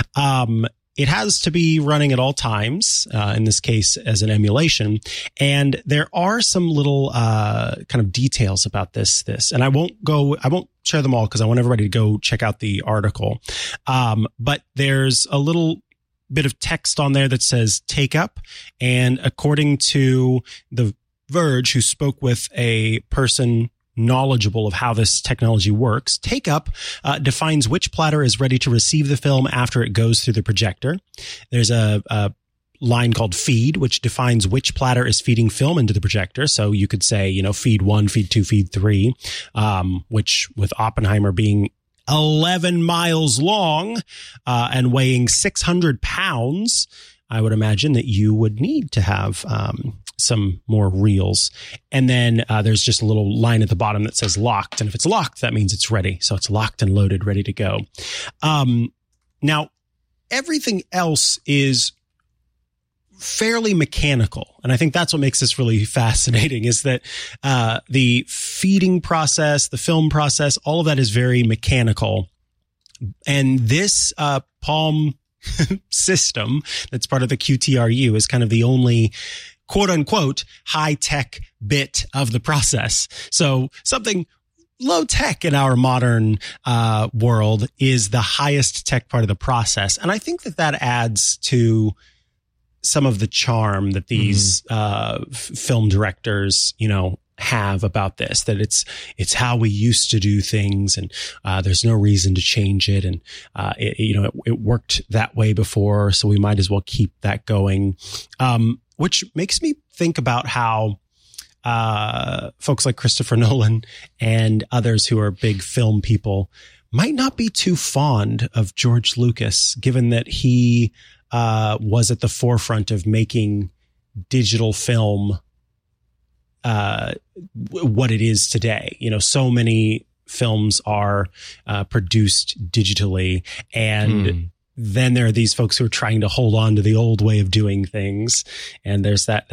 S1: It has to be running at all times, in this case as an emulation. And there are some little kind of details about this. And I won't share them all because I want everybody to go check out the article. But there's a little bit of text on there that says take up. And according to The Verge, who spoke with a person knowledgeable of how this technology works, take up defines which platter is ready to receive the film after it goes through the projector. There's a line called feed, which defines which platter is feeding film into the projector. So you could say, feed 1, feed 2, feed 3, which with Oppenheimer being 11 miles long and weighing 600 pounds, I would imagine that you would need to have some more reels. And then there's just a little line at the bottom that says locked. And if it's locked, that means it's ready. So it's locked and loaded, ready to go. Now, everything else is fairly mechanical. And I think that's what makes this really fascinating is that the feeding process, the film process, all of that is very mechanical. And this Palm system that's part of the QTRU is kind of the only quote unquote high tech bit of the process. So something low tech in our modern world is the highest tech part of the process. And I think that adds to some of the charm that these film directors, have about this, that it's how we used to do things, and there's no reason to change it, and it worked that way before, so we might as well keep that going. Which makes me think about how folks like Christopher Nolan and others who are big film people might not be too fond of George Lucas, given that he was at the forefront of making digital film what it is today. So many films are produced digitally, and then there are these folks who are trying to hold on to the old way of doing things, and there's that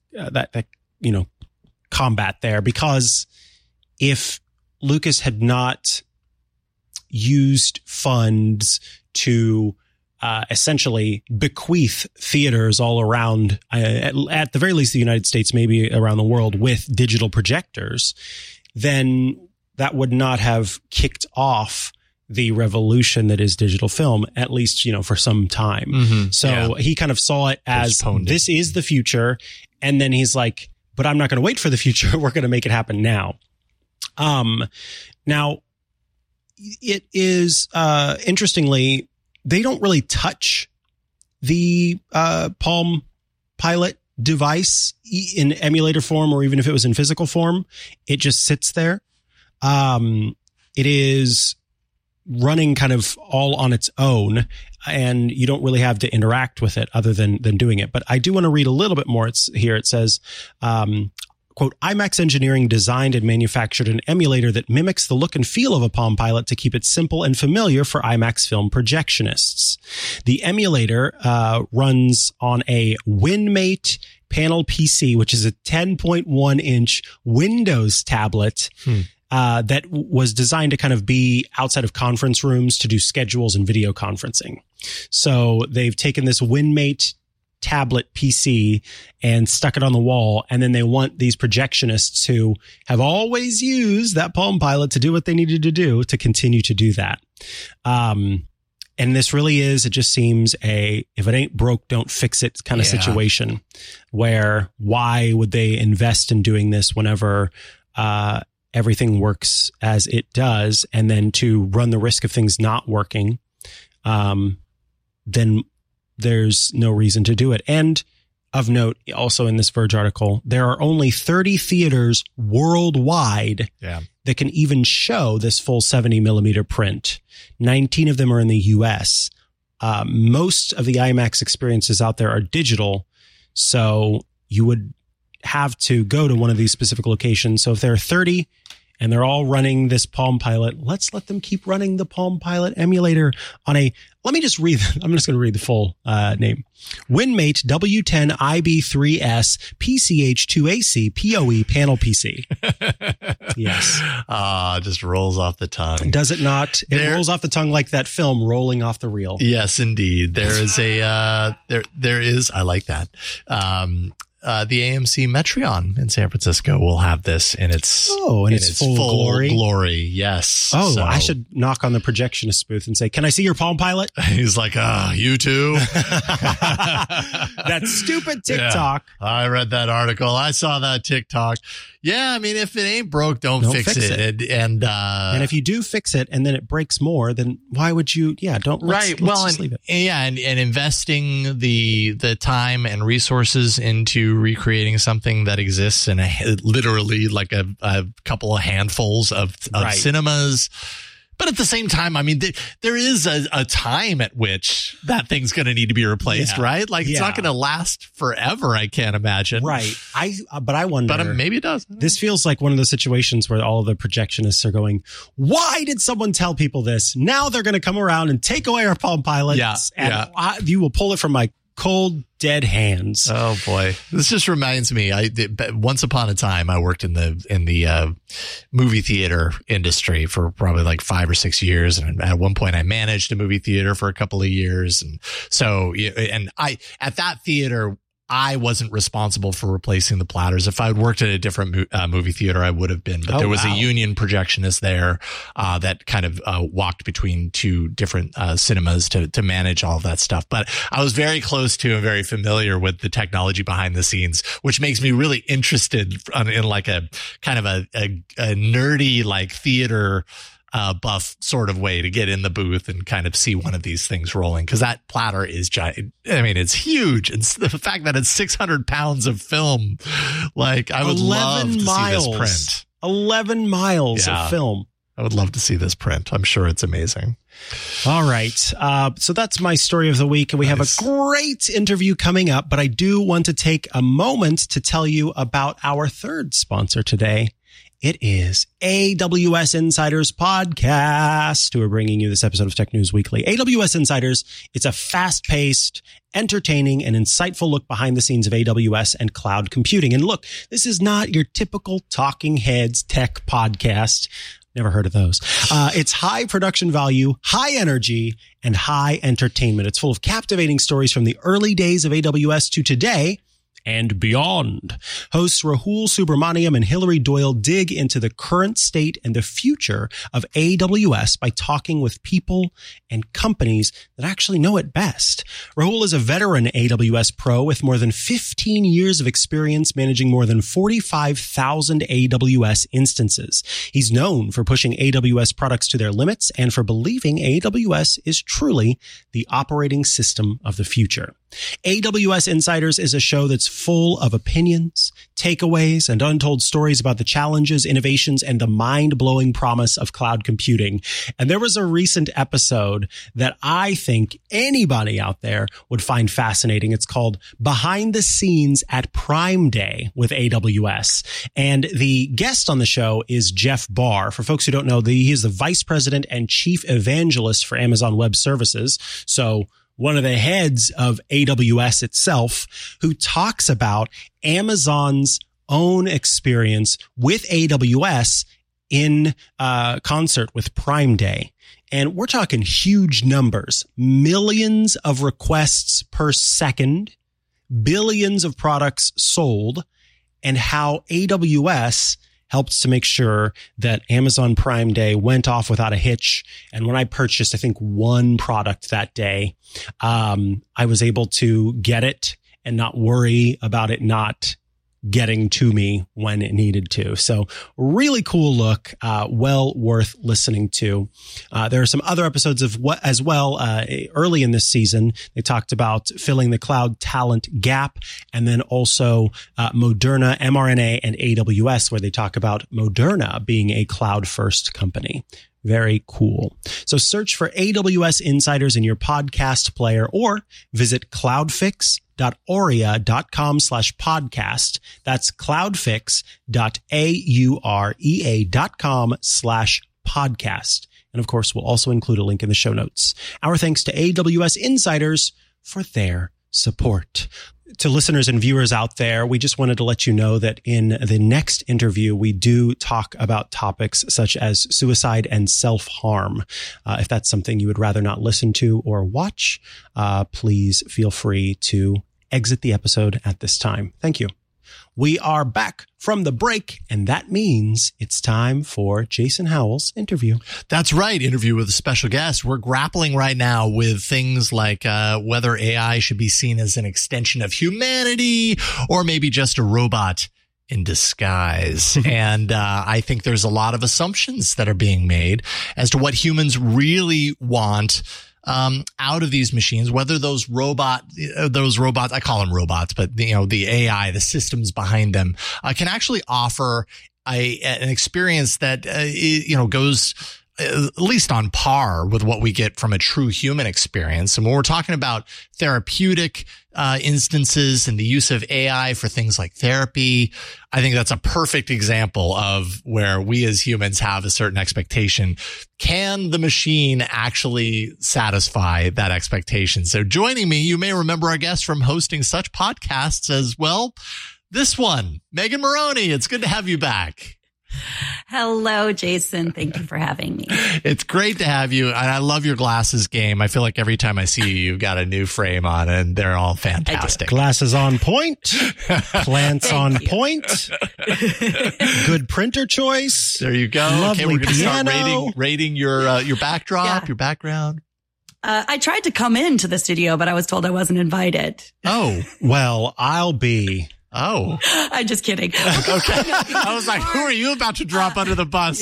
S1: combat there, because if Lucas had not used funds to essentially bequeath theaters all around, at the very least the United States, maybe around the world, with digital projectors, then that would not have kicked off the revolution that is digital film, at least, for some time. So he kind of saw it as this is the future. And then he's like, but I'm not going to wait for the future. We're going to make it happen now. Now it is, interestingly, they don't really touch the Palm Pilot device in emulator form, or even if it was in physical form, it just sits there. It is running kind of all on its own, and you don't really have to interact with it other than doing it. But I do want to read a little bit more. It says, quote, IMAX Engineering designed and manufactured an emulator that mimics the look and feel of a Palm Pilot to keep it simple and familiar for IMAX film projectionists. The emulator runs on a WinMate Panel PC, which is a 10.1 inch Windows tablet that was designed to kind of be outside of conference rooms to do schedules and video conferencing. So they've taken this WinMate tablet PC and stuck it on the wall. And then they want these projectionists who have always used that Palm Pilot to do what they needed to do to continue to do that. And this really is, it just seems if it ain't broke, don't fix it kind of situation, where why would they invest in doing this whenever, everything works as it does, and then to run the risk of things not working, then there's no reason to do it. And of note, also in this Verge article, there are only 30 theaters worldwide that can even show this full 70 millimeter print. 19 of them are in the US. Most of the IMAX experiences out there are digital. So you would have to go to one of these specific locations. So if there are 30 and they're all running this Palm Pilot, let's let them keep running the Palm Pilot emulator on let me just read, I'm just going to read the full name. WinMate W10 IB3S PCH2AC PoE Panel PC. Yes.
S2: Just rolls off the tongue.
S1: Does it not? It rolls off the tongue like that film rolling off the reel.
S2: Yes, indeed. There is there is, I like that. The AMC Metreon in San Francisco will have this in its
S1: full glory.
S2: Yes.
S1: Oh, so I should knock on the projectionist booth and say, "Can I see your Palm Pilot?"
S2: He's like, you too.
S1: That stupid TikTok.
S2: Yeah, I read that article. I saw that TikTok. Yeah, I mean, if it ain't broke, don't fix it. And
S1: if you do fix it and then it breaks more, then why would you? Yeah, don't. Let's just leave it.
S2: Yeah, and investing the time and resources into recreating something that exists in literally like a couple of handfuls of cinemas. But at the same time, I mean, there is a time at which that thing's going to need to be replaced, right? Like it's not going to last forever. I can't imagine.
S1: Right. But I wonder.
S2: But maybe it does.
S1: This feels like one of those situations where all of the projectionists are going, why did someone tell people this? Now they're going to come around and take away our Palm Pilots. You will pull it from my cold, dead hands.
S2: Oh boy. This just reminds me, once upon a time, I worked in the movie theater industry for probably like 5 or 6 years. And at one point I managed a movie theater for a couple of years. And so, at that theater, I wasn't responsible for replacing the platters. If I had worked at a different movie theater, I would have been. But there was a union projectionist there that kind of walked between two different cinemas to manage all of that stuff. But I was very close to and very familiar with the technology behind the scenes, which makes me really interested in like a kind of a nerdy like theater buff sort of way to get in the booth and kind of see one of these things rolling. Cause that platter is giant. I mean, it's huge. And the fact that it's 600 pounds of film, like I would love to see this print.
S1: 11 miles of film.
S2: I would love to see this print. I'm sure it's amazing.
S1: All right. So that's my story of the week. And we have a great interview coming up, but I do want to take a moment to tell you about our third sponsor today. It is AWS Insiders Podcast, who are bringing you this episode of Tech News Weekly. AWS Insiders, it's a fast-paced, entertaining, and insightful look behind the scenes of AWS and cloud computing. And look, this is not your typical talking heads tech podcast. Never heard of those. It's high production value, high energy, and high entertainment. It's full of captivating stories from the early days of AWS to today and beyond. Hosts Rahul Subramaniam and Hillary Doyle dig into the current state and the future of AWS by talking with people and companies that actually know it best. Rahul is a veteran AWS pro with more than 15 years of experience managing more than 45,000 AWS instances. He's known for pushing AWS products to their limits and for believing AWS is truly the operating system of the future. AWS Insiders is a show that's full of opinions, takeaways, and untold stories about the challenges, innovations, and the mind-blowing promise of cloud computing. And there was a recent episode that I think anybody out there would find fascinating. It's called Behind the Scenes at Prime Day with AWS. And the guest on the show is Jeff Barr. For folks who don't know, he is the vice president and chief evangelist for Amazon Web Services. So one of the heads of AWS itself, who talks about Amazon's own experience with AWS in concert with Prime Day. And we're talking huge numbers, millions of requests per second, billions of products sold, and how AWS helped to make sure that Amazon Prime Day went off without a hitch. And when I purchased, I think one product that day, I was able to get it and not worry about it not getting to me when it needed to. So really cool look, well worth listening to. There are some other episodes of as well. Early in this season, they talked about filling the cloud talent gap, and then also Moderna, mRNA, and AWS, where they talk about Moderna being a cloud first company. Very cool. So search for AWS Insiders in your podcast player or visit cloudfix.aurea.com/podcast. That's cloudfix.aurea.com/podcast. And of course, we'll also include a link in the show notes. Our thanks to AWS Insiders for their support. To listeners and viewers out there, we just wanted to let you know that in the next interview, we do talk about topics such as suicide and self-harm. If that's something you would rather not listen to or watch, please feel free to exit the episode at this time. Thank you. We are back from the break, and that means it's time for Jason Howell's interview.
S2: That's right. Interview with a special guest. We're grappling right now with things like whether AI should be seen as an extension of humanity or maybe just a robot in disguise. And I think there's a lot of assumptions that are being made as to what humans really want out of these machines, whether those robots, I call them robots, but the AI, the systems behind them, can actually offer an experience that, goes at least on par with what we get from a true human experience. And when we're talking about therapeutic instances and the use of AI for things like therapy, I think that's a perfect example of where we as humans have a certain expectation. Can the machine actually satisfy that expectation? So joining me, you may remember our guest from hosting such podcasts as, well, this one, Megan Moroney. It's good to have you back.
S6: Hello, Jason. Thank you for having me.
S2: It's great to have you. And I love your glasses game. I feel like every time I see you, you've got a new frame on and they're all fantastic.
S1: Glasses on point. Plants on point. Good printer choice.
S2: There you go.
S1: Lovely
S2: okay, we're going to start
S1: piano.
S2: rating your backdrop, your background.
S6: I tried to come into the studio, but I was told I wasn't invited.
S2: Oh,
S1: well, I'll be.
S2: Oh,
S6: I'm just kidding.
S2: Okay. I was like, who are you about to drop under the bus?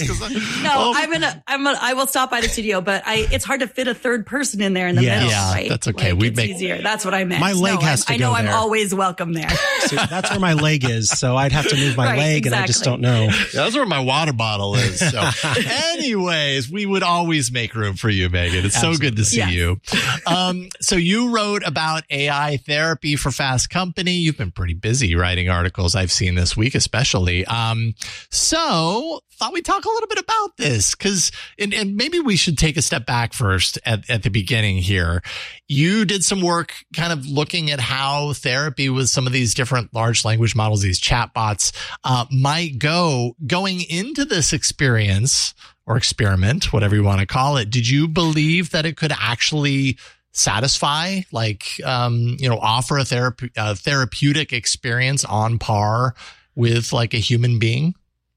S6: I will stop by the studio, but it's hard to fit a third person in there in the middle.
S2: Yeah,
S6: right?
S2: that's okay.
S6: It's easier. That's what I meant.
S1: My leg has to
S6: I know
S1: go
S6: I'm
S1: there.
S6: always welcome there.
S1: See, that's where my leg is. So I'd have to move my
S6: Right,
S1: leg and I just don't
S6: exactly.
S1: know.
S2: That's where my water bottle is. So anyways, we would always make room for you, Megan. It's so good to see you. So you wrote about AI therapy for Fast Company. You've been pretty busy writing articles I've seen this week, especially. So thought we'd talk a little bit about this and maybe we should take a step back first at the beginning here. You did some work kind of looking at how therapy with some of these different large language models, these chatbots, might going into this experience or experiment, whatever you want to call it. Did you believe that it could actually satisfy, offer a therapeutic experience on par with like a human being?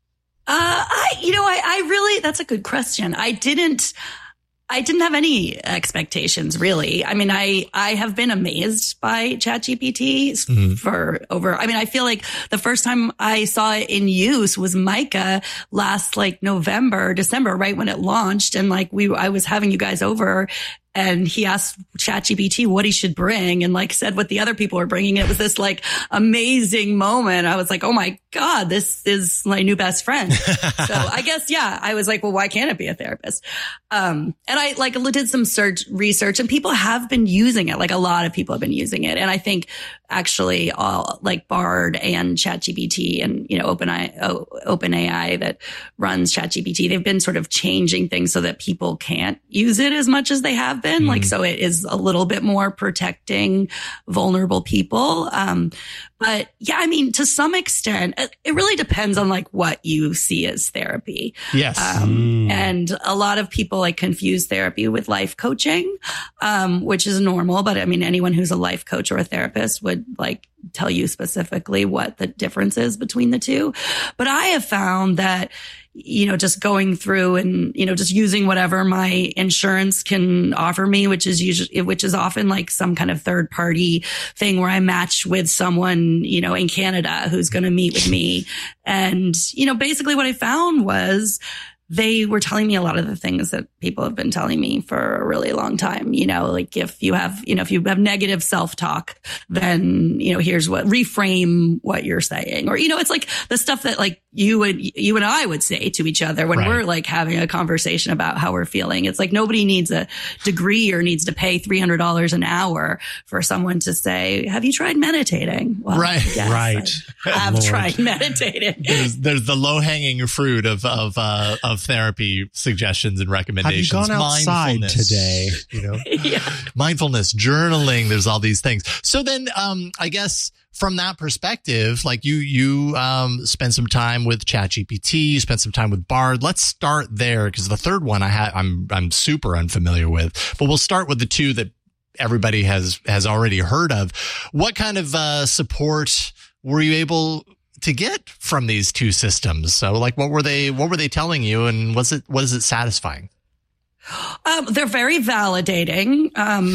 S6: I really, that's a good question. I didn't have any expectations, really. I mean, I have been amazed by ChatGPT I feel like the first time I saw it in use was Micah last November, December, right when it launched. And I was having you guys over and he asked ChatGPT what he should bring and said what the other people were bringing. It was this amazing moment. I was like, oh my God, this is my new best friend. So I guess, I was like, well, why can't it be a therapist? And I did some research and people have been using it. A lot of people have been using it. And I think actually all Bard and ChatGPT and, OpenAI that runs ChatGPT, they've been sort of changing things so that people can't use it as much as they have been. So it is a little bit more protecting vulnerable people. But to some extent, it really depends on what you see as therapy.
S2: Yes.
S6: And a lot of people confuse therapy with life coaching, which is normal. But anyone who's a life coach or a therapist would tell you specifically what the difference is between the two. But I have found that, just going through and, just using whatever my insurance can offer me, which is often some kind of third party thing where I match with someone, in Canada who's going to meet with me. And, basically what I found was they were telling me a lot of the things that people have been telling me for a really long time. If you have negative self-talk, then, here's reframe what you're saying. Or, it's the stuff that you and I would say to each other when we're having a conversation about how we're feeling. It's nobody needs a degree or needs to pay $300 an hour for someone to say, have you tried meditating? Well, yes,
S1: right.
S6: I have tried meditating.
S2: There's the low hanging fruit of therapy suggestions and recommendations.
S1: Have you gone outside today?
S2: Mindfulness, journaling. There's all these things. So then, I guess from that perspective, you spend some time with ChatGPT, you spend some time with Bard. Let's start there because the third one I'm super unfamiliar with. But we'll start with the two that everybody has already heard of. What kind of support were you able to get from these two systems? So what were they telling you and was it satisfying?
S6: They're very validating,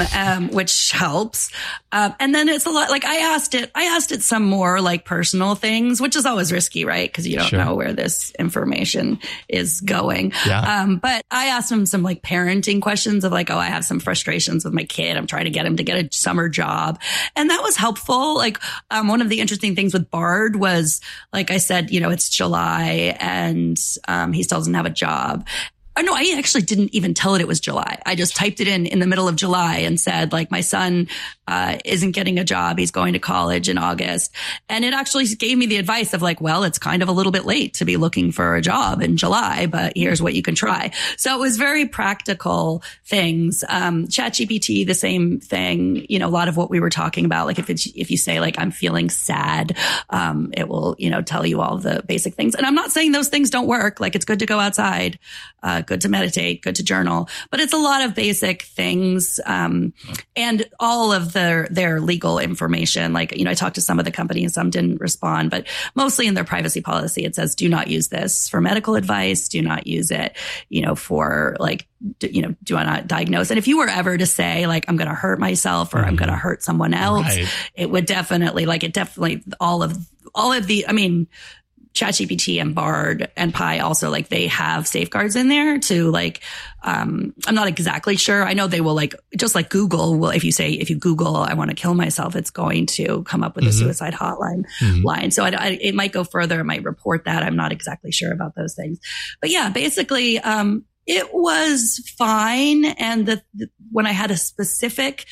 S6: which helps. And then it's a lot, I asked it some more personal things, which is always risky, right? Cause you don't know where this information is going.
S2: Yeah.
S6: But I asked him some parenting questions of I have some frustrations with my kid. I'm trying to get him to get a summer job. And that was helpful. One of the interesting things with Bard was, I said, it's July and, he still doesn't have a job. no, I actually didn't even tell it was July. I just typed it in the middle of July and said, like, my son isn't getting a job. He's going to college in August. And it actually gave me the advice of like, well, it's kind of a little bit late to be looking for a job in July, but here's what you can try. So it was very practical things. ChatGPT, the same thing. You know, a lot of what we were talking about, like if you say like, I'm feeling sad, it will, you know, tell you all the basic things. And I'm not saying those things don't work. Like, it's good to go outside, good to meditate, good to journal, but it's a lot of basic things. And all of their legal information. Like, you know, I talked to some of the companies, some didn't respond, but mostly in their privacy policy, it says, do not use this for medical advice. Do not use it, you know, for like, you know, do not diagnose. And if you were ever to say like, I'm going to hurt myself or I'm going to hurt someone else, it would definitely all of the, I mean, ChatGPT and Bard and Pi also, like, they have safeguards in there to like, I'm not exactly sure. I know they will, like, just like Google will, if you Google, I want to kill myself, it's going to come up with a suicide hotline line. So it might go further. It might report that. I'm not exactly sure about those things, but yeah, basically, it was fine. And when I had a specific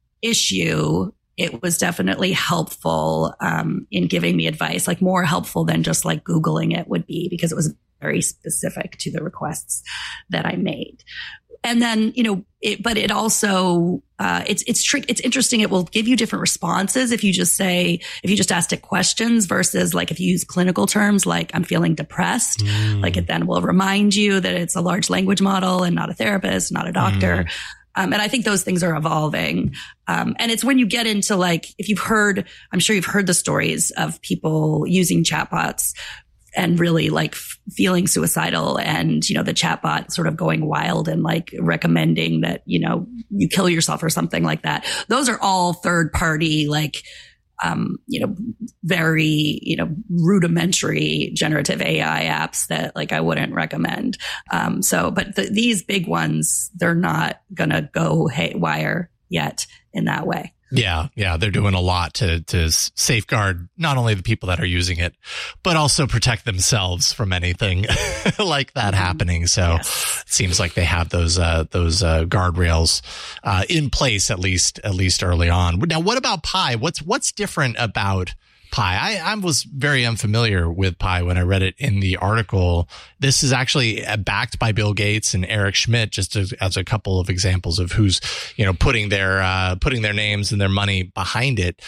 S6: issue, it was definitely helpful in giving me advice, like more helpful than just like Googling it would be, because it was very specific to the requests that I made. And then, you know, but it also, it's interesting. It will give you different responses if you just asked it questions versus like if you use clinical terms, like I'm feeling depressed, like it then will remind you that it's a large language model and not a therapist, not a doctor. And I think those things are evolving. And it's when you get into like, I'm sure you've heard the stories of people using chatbots and really like feeling suicidal, and, you know, the chatbot sort of going wild and like recommending that, you know, you kill yourself or something like that. Those are all third party, like, you know, very, you know, rudimentary generative AI apps that like I wouldn't recommend. But these big ones, they're not going to go haywire yet in that way.
S2: Yeah. They're doing a lot to safeguard not only the people that are using it, but also protect themselves from anything like that happening. So it seems like they have those guardrails, in place, at least early on. Now, what about Pi? What's different about Pi? I was very unfamiliar with Pi when I read it in the article. This is actually backed by Bill Gates and Eric Schmidt, just as a couple of examples of who's, you know, putting their names and their money behind it.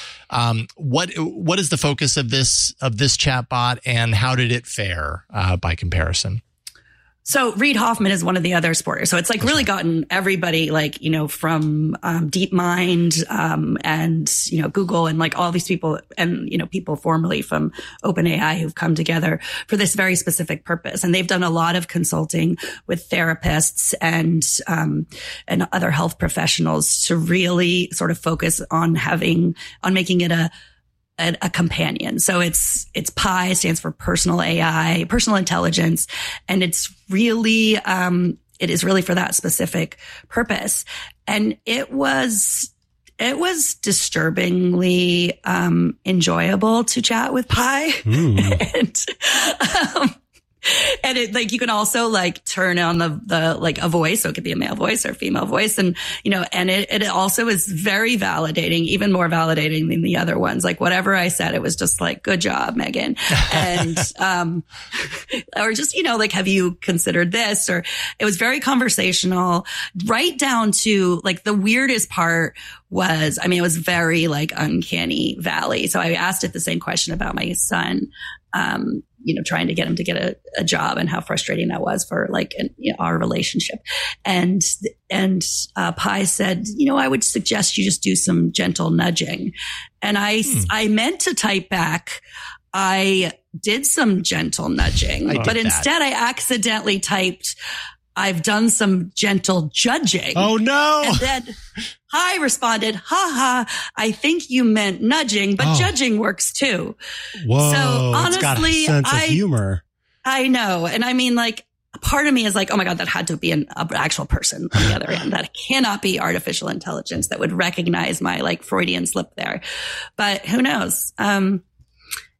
S2: What is the focus of this chatbot, and how did it fare by comparison?
S6: So Reid Hoffman is one of the other supporters. So it's like really gotten everybody, like, you know, from DeepMind and, you know, Google and like all these people, and, you know, people formerly from OpenAI who've come together for this very specific purpose. And they've done a lot of consulting with therapists and other health professionals to really sort of focus on making it a companion. So it's Pi, stands for personal AI, personal intelligence. And it's really, it is really for that specific purpose. And it was disturbingly, enjoyable to chat with Pi. And it, like, you can also like turn on the like a voice. So it could be a male voice or a female voice. And, you know, and it also is very validating, even more validating than the other ones. Like whatever I said, it was just like, good job, Megan. And, or just, you know, like, have you considered this? Or it was very conversational, right down to like the weirdest part was, I mean, it was very like uncanny valley. So I asked it the same question about my son, you know, trying to get him to get a job, and how frustrating that was for like our relationship. And Pi said, you know, I would suggest you just do some gentle nudging. And I meant to type back, I did some gentle nudging, but instead I accidentally typed, I've done some gentle judging.
S1: Oh no.
S6: And then I responded, I think you meant nudging, but judging works too.
S1: Whoa.
S6: So honestly,
S1: it's got a sense of humor.
S6: I know. And I mean, like, part of me is like, oh my God, that had to be an actual person on the other end. That cannot be artificial intelligence that would recognize my like Freudian slip there. But who knows?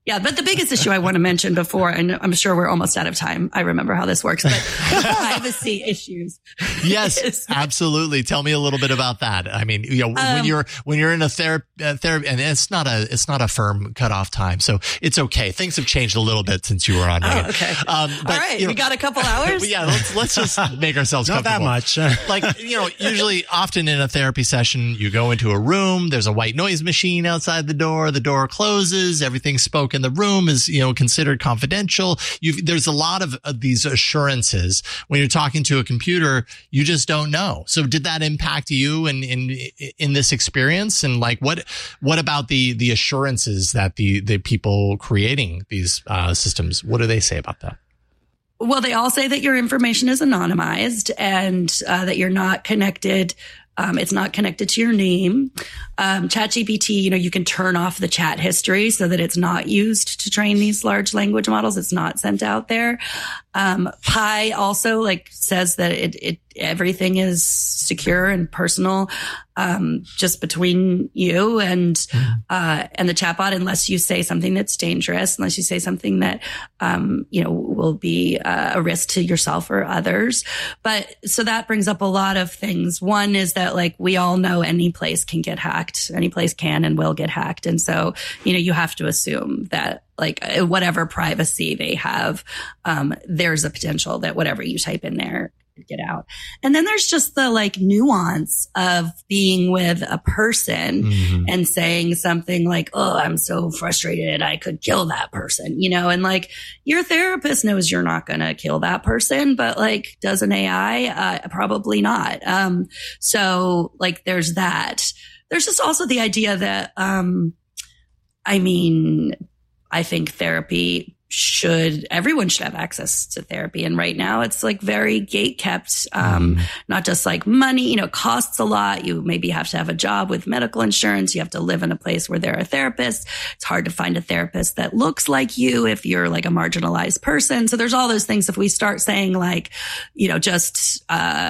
S6: Yeah, but the biggest issue I want to mention before, and I'm sure we're almost out of time. I remember how this works, but privacy issues.
S2: Yes, absolutely. Tell me a little bit about that. I mean, when you're in a therapy, and it's not a firm cutoff time, so it's okay. Things have changed a little bit since you were on.
S6: Oh, okay. But, all right, we got a couple hours.
S2: Yeah, let's just make ourselves
S1: not
S2: comfortable.
S1: that much.
S2: Like, usually, often in a therapy session, you go into a room. There's a white noise machine outside the door. The door closes. Everything's spoken. The room is, considered confidential. There's a lot of these assurances. When you're talking to a computer, you just don't know. So did that impact you in this experience? And like, what about the assurances that the people creating these systems, what do they say about that?
S6: Well, they all say that your information is anonymized and that you're not connected. It's not connected to your name. ChatGPT, you can turn off the chat history so that it's not used to train these large language models. It's not sent out there. Pi also says that everything is secure and personal, just between you and the chatbot, unless you say something that's dangerous, unless you say something that, will be a risk to yourself or others. But so that brings up a lot of things. One is that we all know any place can get hacked, any place can and will get hacked. And so, you have to assume that whatever privacy they have, there's a potential that whatever you type in there could get out. And then there's just the nuance of being with a person and saying something like, oh, I'm so frustrated, I could kill that person, and your therapist knows you're not going to kill that person, but does an AI? Probably not. So there's that. There's just also the idea that, I think everyone should have access to therapy. And right now it's very gate kept, not just money, it costs a lot. You maybe have to have a job with medical insurance. You have to live in a place where there are therapists. It's hard to find a therapist that looks like you if you're a marginalized person. So there's all those things. If we start saying you guys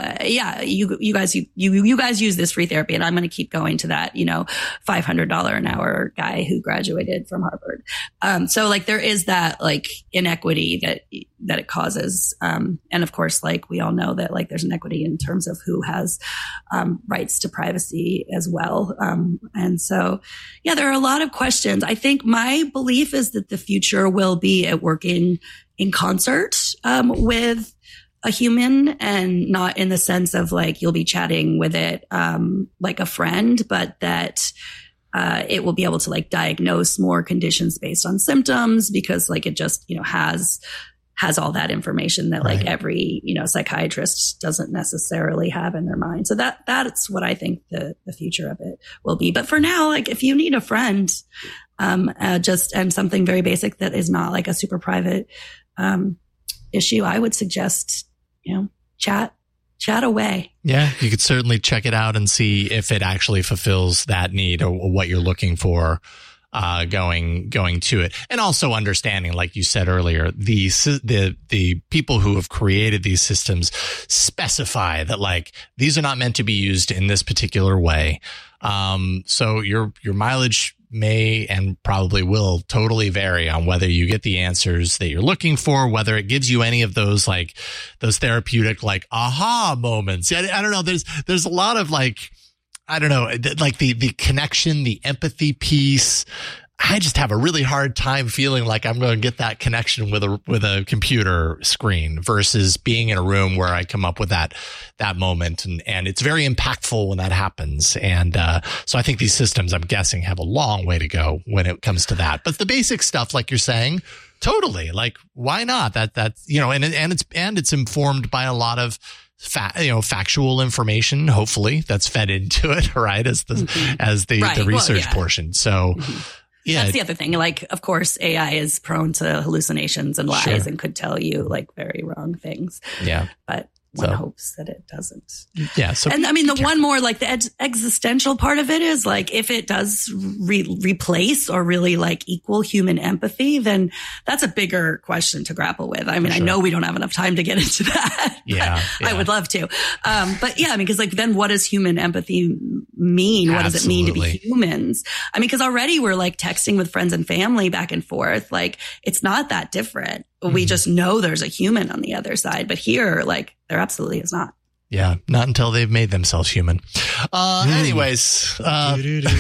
S6: use this free therapy and I'm going to keep going to that, $500 an hour guy who graduated from Harvard. So there is that inequity that it causes. And of course, we all know that there's inequity in terms of who has rights to privacy as well. And so, yeah, there are a lot of questions. I think my belief is that the future will be at working in concert with a human, and not in the sense of you'll be chatting with it like a friend, but that it will be able to diagnose more conditions based on symptoms, because it just, has all that information that
S2: right.
S6: Every, psychiatrist doesn't necessarily have in their mind. So that's what I think the future of it will be. But for now, if you need a friend, and something very basic that is not a super private, issue, I would suggest, chat away.
S2: Yeah, you could certainly check it out and see if it actually fulfills that need or what you're looking for going to it. And also understanding, like you said earlier, the people who have created these systems specify that these are not meant to be used in this particular way. So your mileage may and probably will totally vary on whether you get the answers that you're looking for, whether it gives you any of those those therapeutic aha moments. I don't know. There's a lot of I don't know, the connection, the empathy piece. I just have a really hard time feeling like I'm going to get that connection with a computer screen versus being in a room where I come up with that moment. And it's very impactful when that happens. And, so I think these systems, I'm guessing, have a long way to go when it comes to that. But the basic stuff, like you're saying, totally. Why not? That's, and it's informed by a lot of factual information, hopefully, that's fed into it, right? As the research portion. So, yeah.
S6: That's the other thing. Of course, AI is prone to hallucinations and lies and could tell you very wrong things.
S2: Yeah.
S6: But one hopes that it doesn't.
S2: Yeah. So,
S6: and I mean, the one more like the existential part of it is like, if it does replace or really like equal human empathy, then that's a bigger question to grapple with. I mean, I know we don't have enough time to get into that.
S2: Yeah.
S6: I would love to. But yeah, I mean, cause like then what does human empathy mean? What does it mean to be humans? I mean, cause already we're like texting with friends and family back and forth. Like it's not that different. We just know there's a human on the other side, but here, like there absolutely is not.
S2: Yeah. Not until they've made themselves human. Anyways, not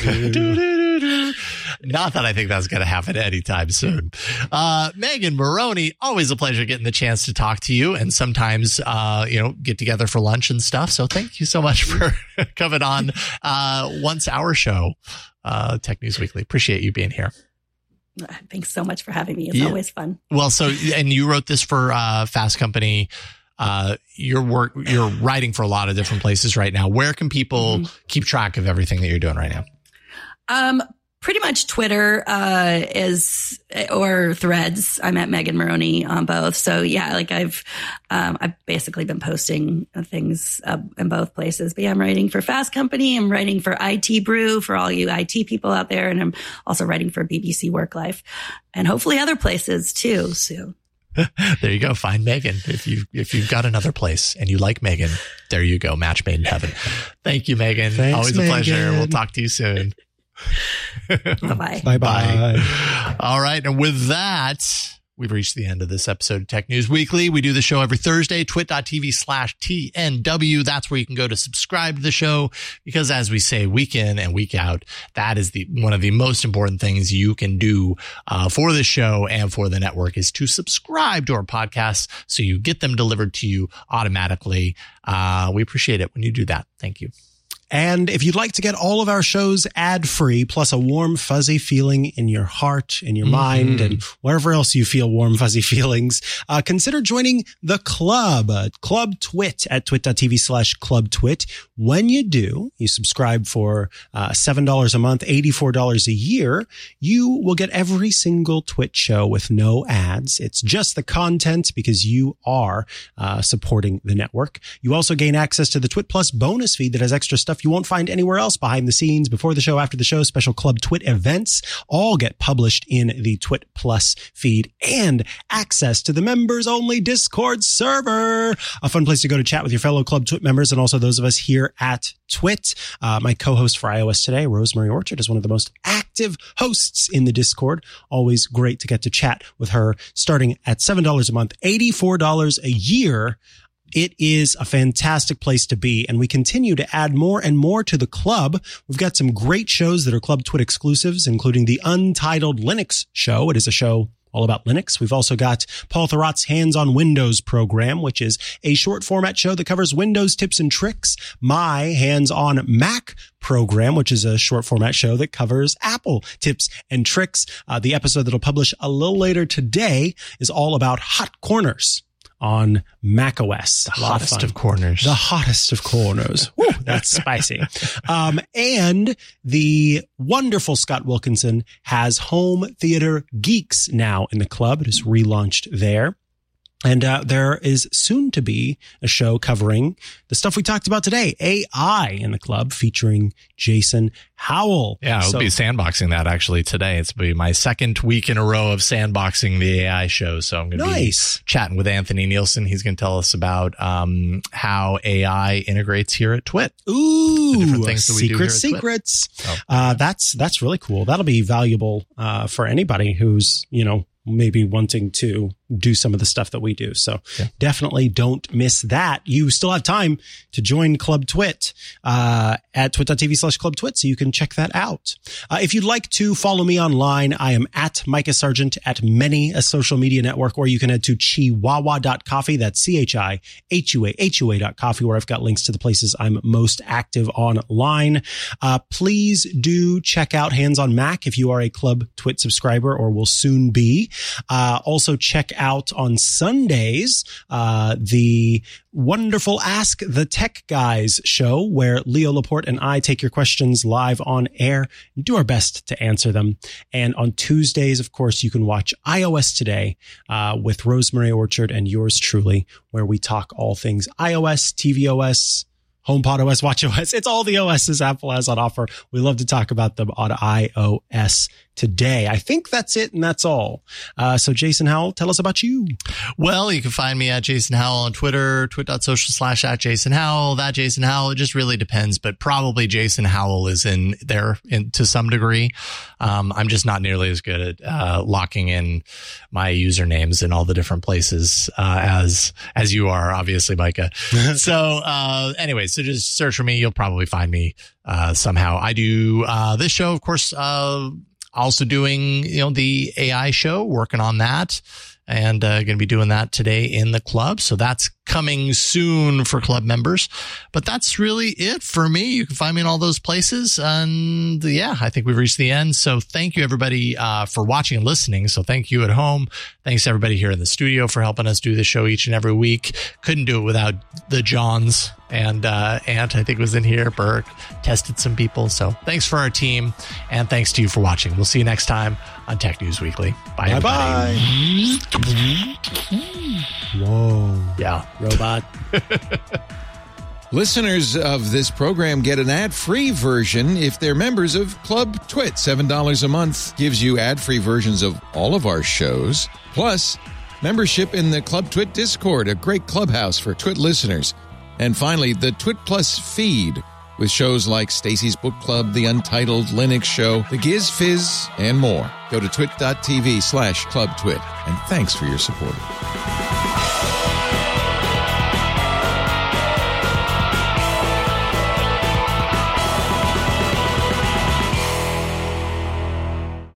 S2: that I think that's going to happen anytime soon. Megan Moroney, always a pleasure getting the chance to talk to you and sometimes, get together for lunch and stuff. So thank you so much for coming on, once our show, Tech News Weekly. Appreciate you being here.
S6: Thanks so much for having me. It's always fun.
S2: Well, and you wrote this for, Fast Company. You're writing for a lot of different places right now. Where can people keep track of everything that you're doing right now?
S6: Pretty much Twitter, or Threads. I'm at Megan Moroney on both. So yeah, like I've basically been posting things in both places. But yeah, I'm writing for Fast Company. I'm writing for IT Brew for all you IT people out there. And I'm also writing for BBC Work Life and hopefully other places too soon.
S2: There you go. Find Megan. If you've got another place and you like Megan, there you go. Match made in heaven. Thank you, Megan.
S1: Thanks,
S2: always a pleasure. We'll talk to you soon.
S6: Bye-bye.
S1: Bye-bye.
S2: All right. And with that, we've reached the end of this episode of Tech News Weekly. We do the show every Thursday, twit.tv/TNW. That's where you can go to subscribe to the show because as we say, week in and week out, that is one of the most important things you can do for the show and for the network is to subscribe to our podcasts so you get them delivered to you automatically. We appreciate it when you do that. Thank you.
S1: And if you'd like to get all of our shows ad-free, plus a warm, fuzzy feeling in your heart, in your mind, and wherever else you feel warm, fuzzy feelings, consider joining the club, Club Twit at twit.tv/clubtwit. When you do, you subscribe for $7 a month, $84 a year, you will get every single Twit show with no ads. It's just the content because you are supporting the network. You also gain access to the Twit Plus bonus feed that has extra stuff you won't find anywhere else, behind the scenes, before the show, after the show, special Club Twit events all get published in the Twit Plus feed, and access to the members only Discord server, a fun place to go to chat with your fellow Club Twit members and also those of us here at Twit. My co-host for iOS Today, Rosemary Orchard, is one of the most active hosts in the Discord. Always great to get to chat with her, starting at $7 a month, $84 a year. It is a fantastic place to be, and we continue to add more and more to the club. We've got some great shows that are Club Twit exclusives, including the Untitled Linux show. It is a show all about Linux. We've also got Paul Thurrott's Hands on Windows program, which is a short format show that covers Windows tips and tricks. My Hands on Mac program, which is a short format show that covers Apple tips and tricks. The episode that'll publish a little later today is all about hot corners on macOS.
S2: The hottest of corners.
S1: The hottest of corners. Woo, that's spicy. And the wonderful Scott Wilkinson has Home Theater Geeks now in the club. It is relaunched there. And there is soon to be a show covering the stuff we talked about today, AI in the club, featuring Jason Howell.
S2: Yeah, I'll be sandboxing that actually today. It's be my second week in a row of sandboxing the AI show. So I'm going to be chatting with Anthony Nielsen. He's going to tell us about how AI integrates here at Twit.
S1: Ooh,
S2: different things that we do here at
S1: secrets.
S2: Twit. Oh.
S1: That's really cool. That'll be valuable for anybody who's, maybe wanting to do some of the stuff that we do. So definitely don't miss that. You still have time to join Club Twit at twit.tv/clubtwit, so you can check that out. If you'd like to follow me online, I am at Micah Sargent at many a social media network, or you can head to chihuahua.coffee. That's CHIHUAHUA.coffee, where I've got links to the places I'm most active online. Please do check out Hands on Mac if you are a Club Twit subscriber or will soon be. Also check out on Sundays, the wonderful Ask the Tech Guys show, where Leo Laporte and I take your questions live on air and do our best to answer them. And on Tuesdays, of course, you can watch iOS Today with Rosemary Orchard and yours truly, where we talk all things iOS, tvOS, HomePod OS, watchOS. It's all the OSs Apple has on offer. We love to talk about them on iOS Today. I think that's it, and that's all. So Jason Howell, tell us about you.
S2: Well, you can find me at Jason Howell on Twitter, twit.social/@Jason Howell. That Jason Howell, it just really depends, but probably Jason Howell is in there to some degree. I'm just not nearly as good at locking in my usernames in all the different places as you are, obviously, Micah. So anyway, so just search for me. You'll probably find me somehow. I do this show, of course, also doing, the AI show, working on that, and going to be doing that today in the club. So that's coming soon for club members. But that's really it for me. You can find me in all those places. And yeah, I think we've reached the end. So thank you, everybody, for watching and listening. So thank you at home. Thanks to everybody here in the studio for helping us do the show each and every week. Couldn't do it without the Johns. And Ant, I think, was in here. Burke tested some people. So thanks for our team. And thanks to you for watching. We'll see you next time on Tech News Weekly. Bye, everybody.
S1: Whoa.
S2: Yeah.
S1: Robot.
S7: Listeners of this program get an ad-free version if they're members of Club Twit. $7 a month gives you ad-free versions of all of our shows. Plus, membership in the Club Twit Discord, a great clubhouse for Twit listeners. And finally, the Twit Plus feed with shows like Stacy's Book Club, The Untitled Linux Show, The Giz Fizz, and more. Go to twit.tv/clubtwit. And thanks for your support.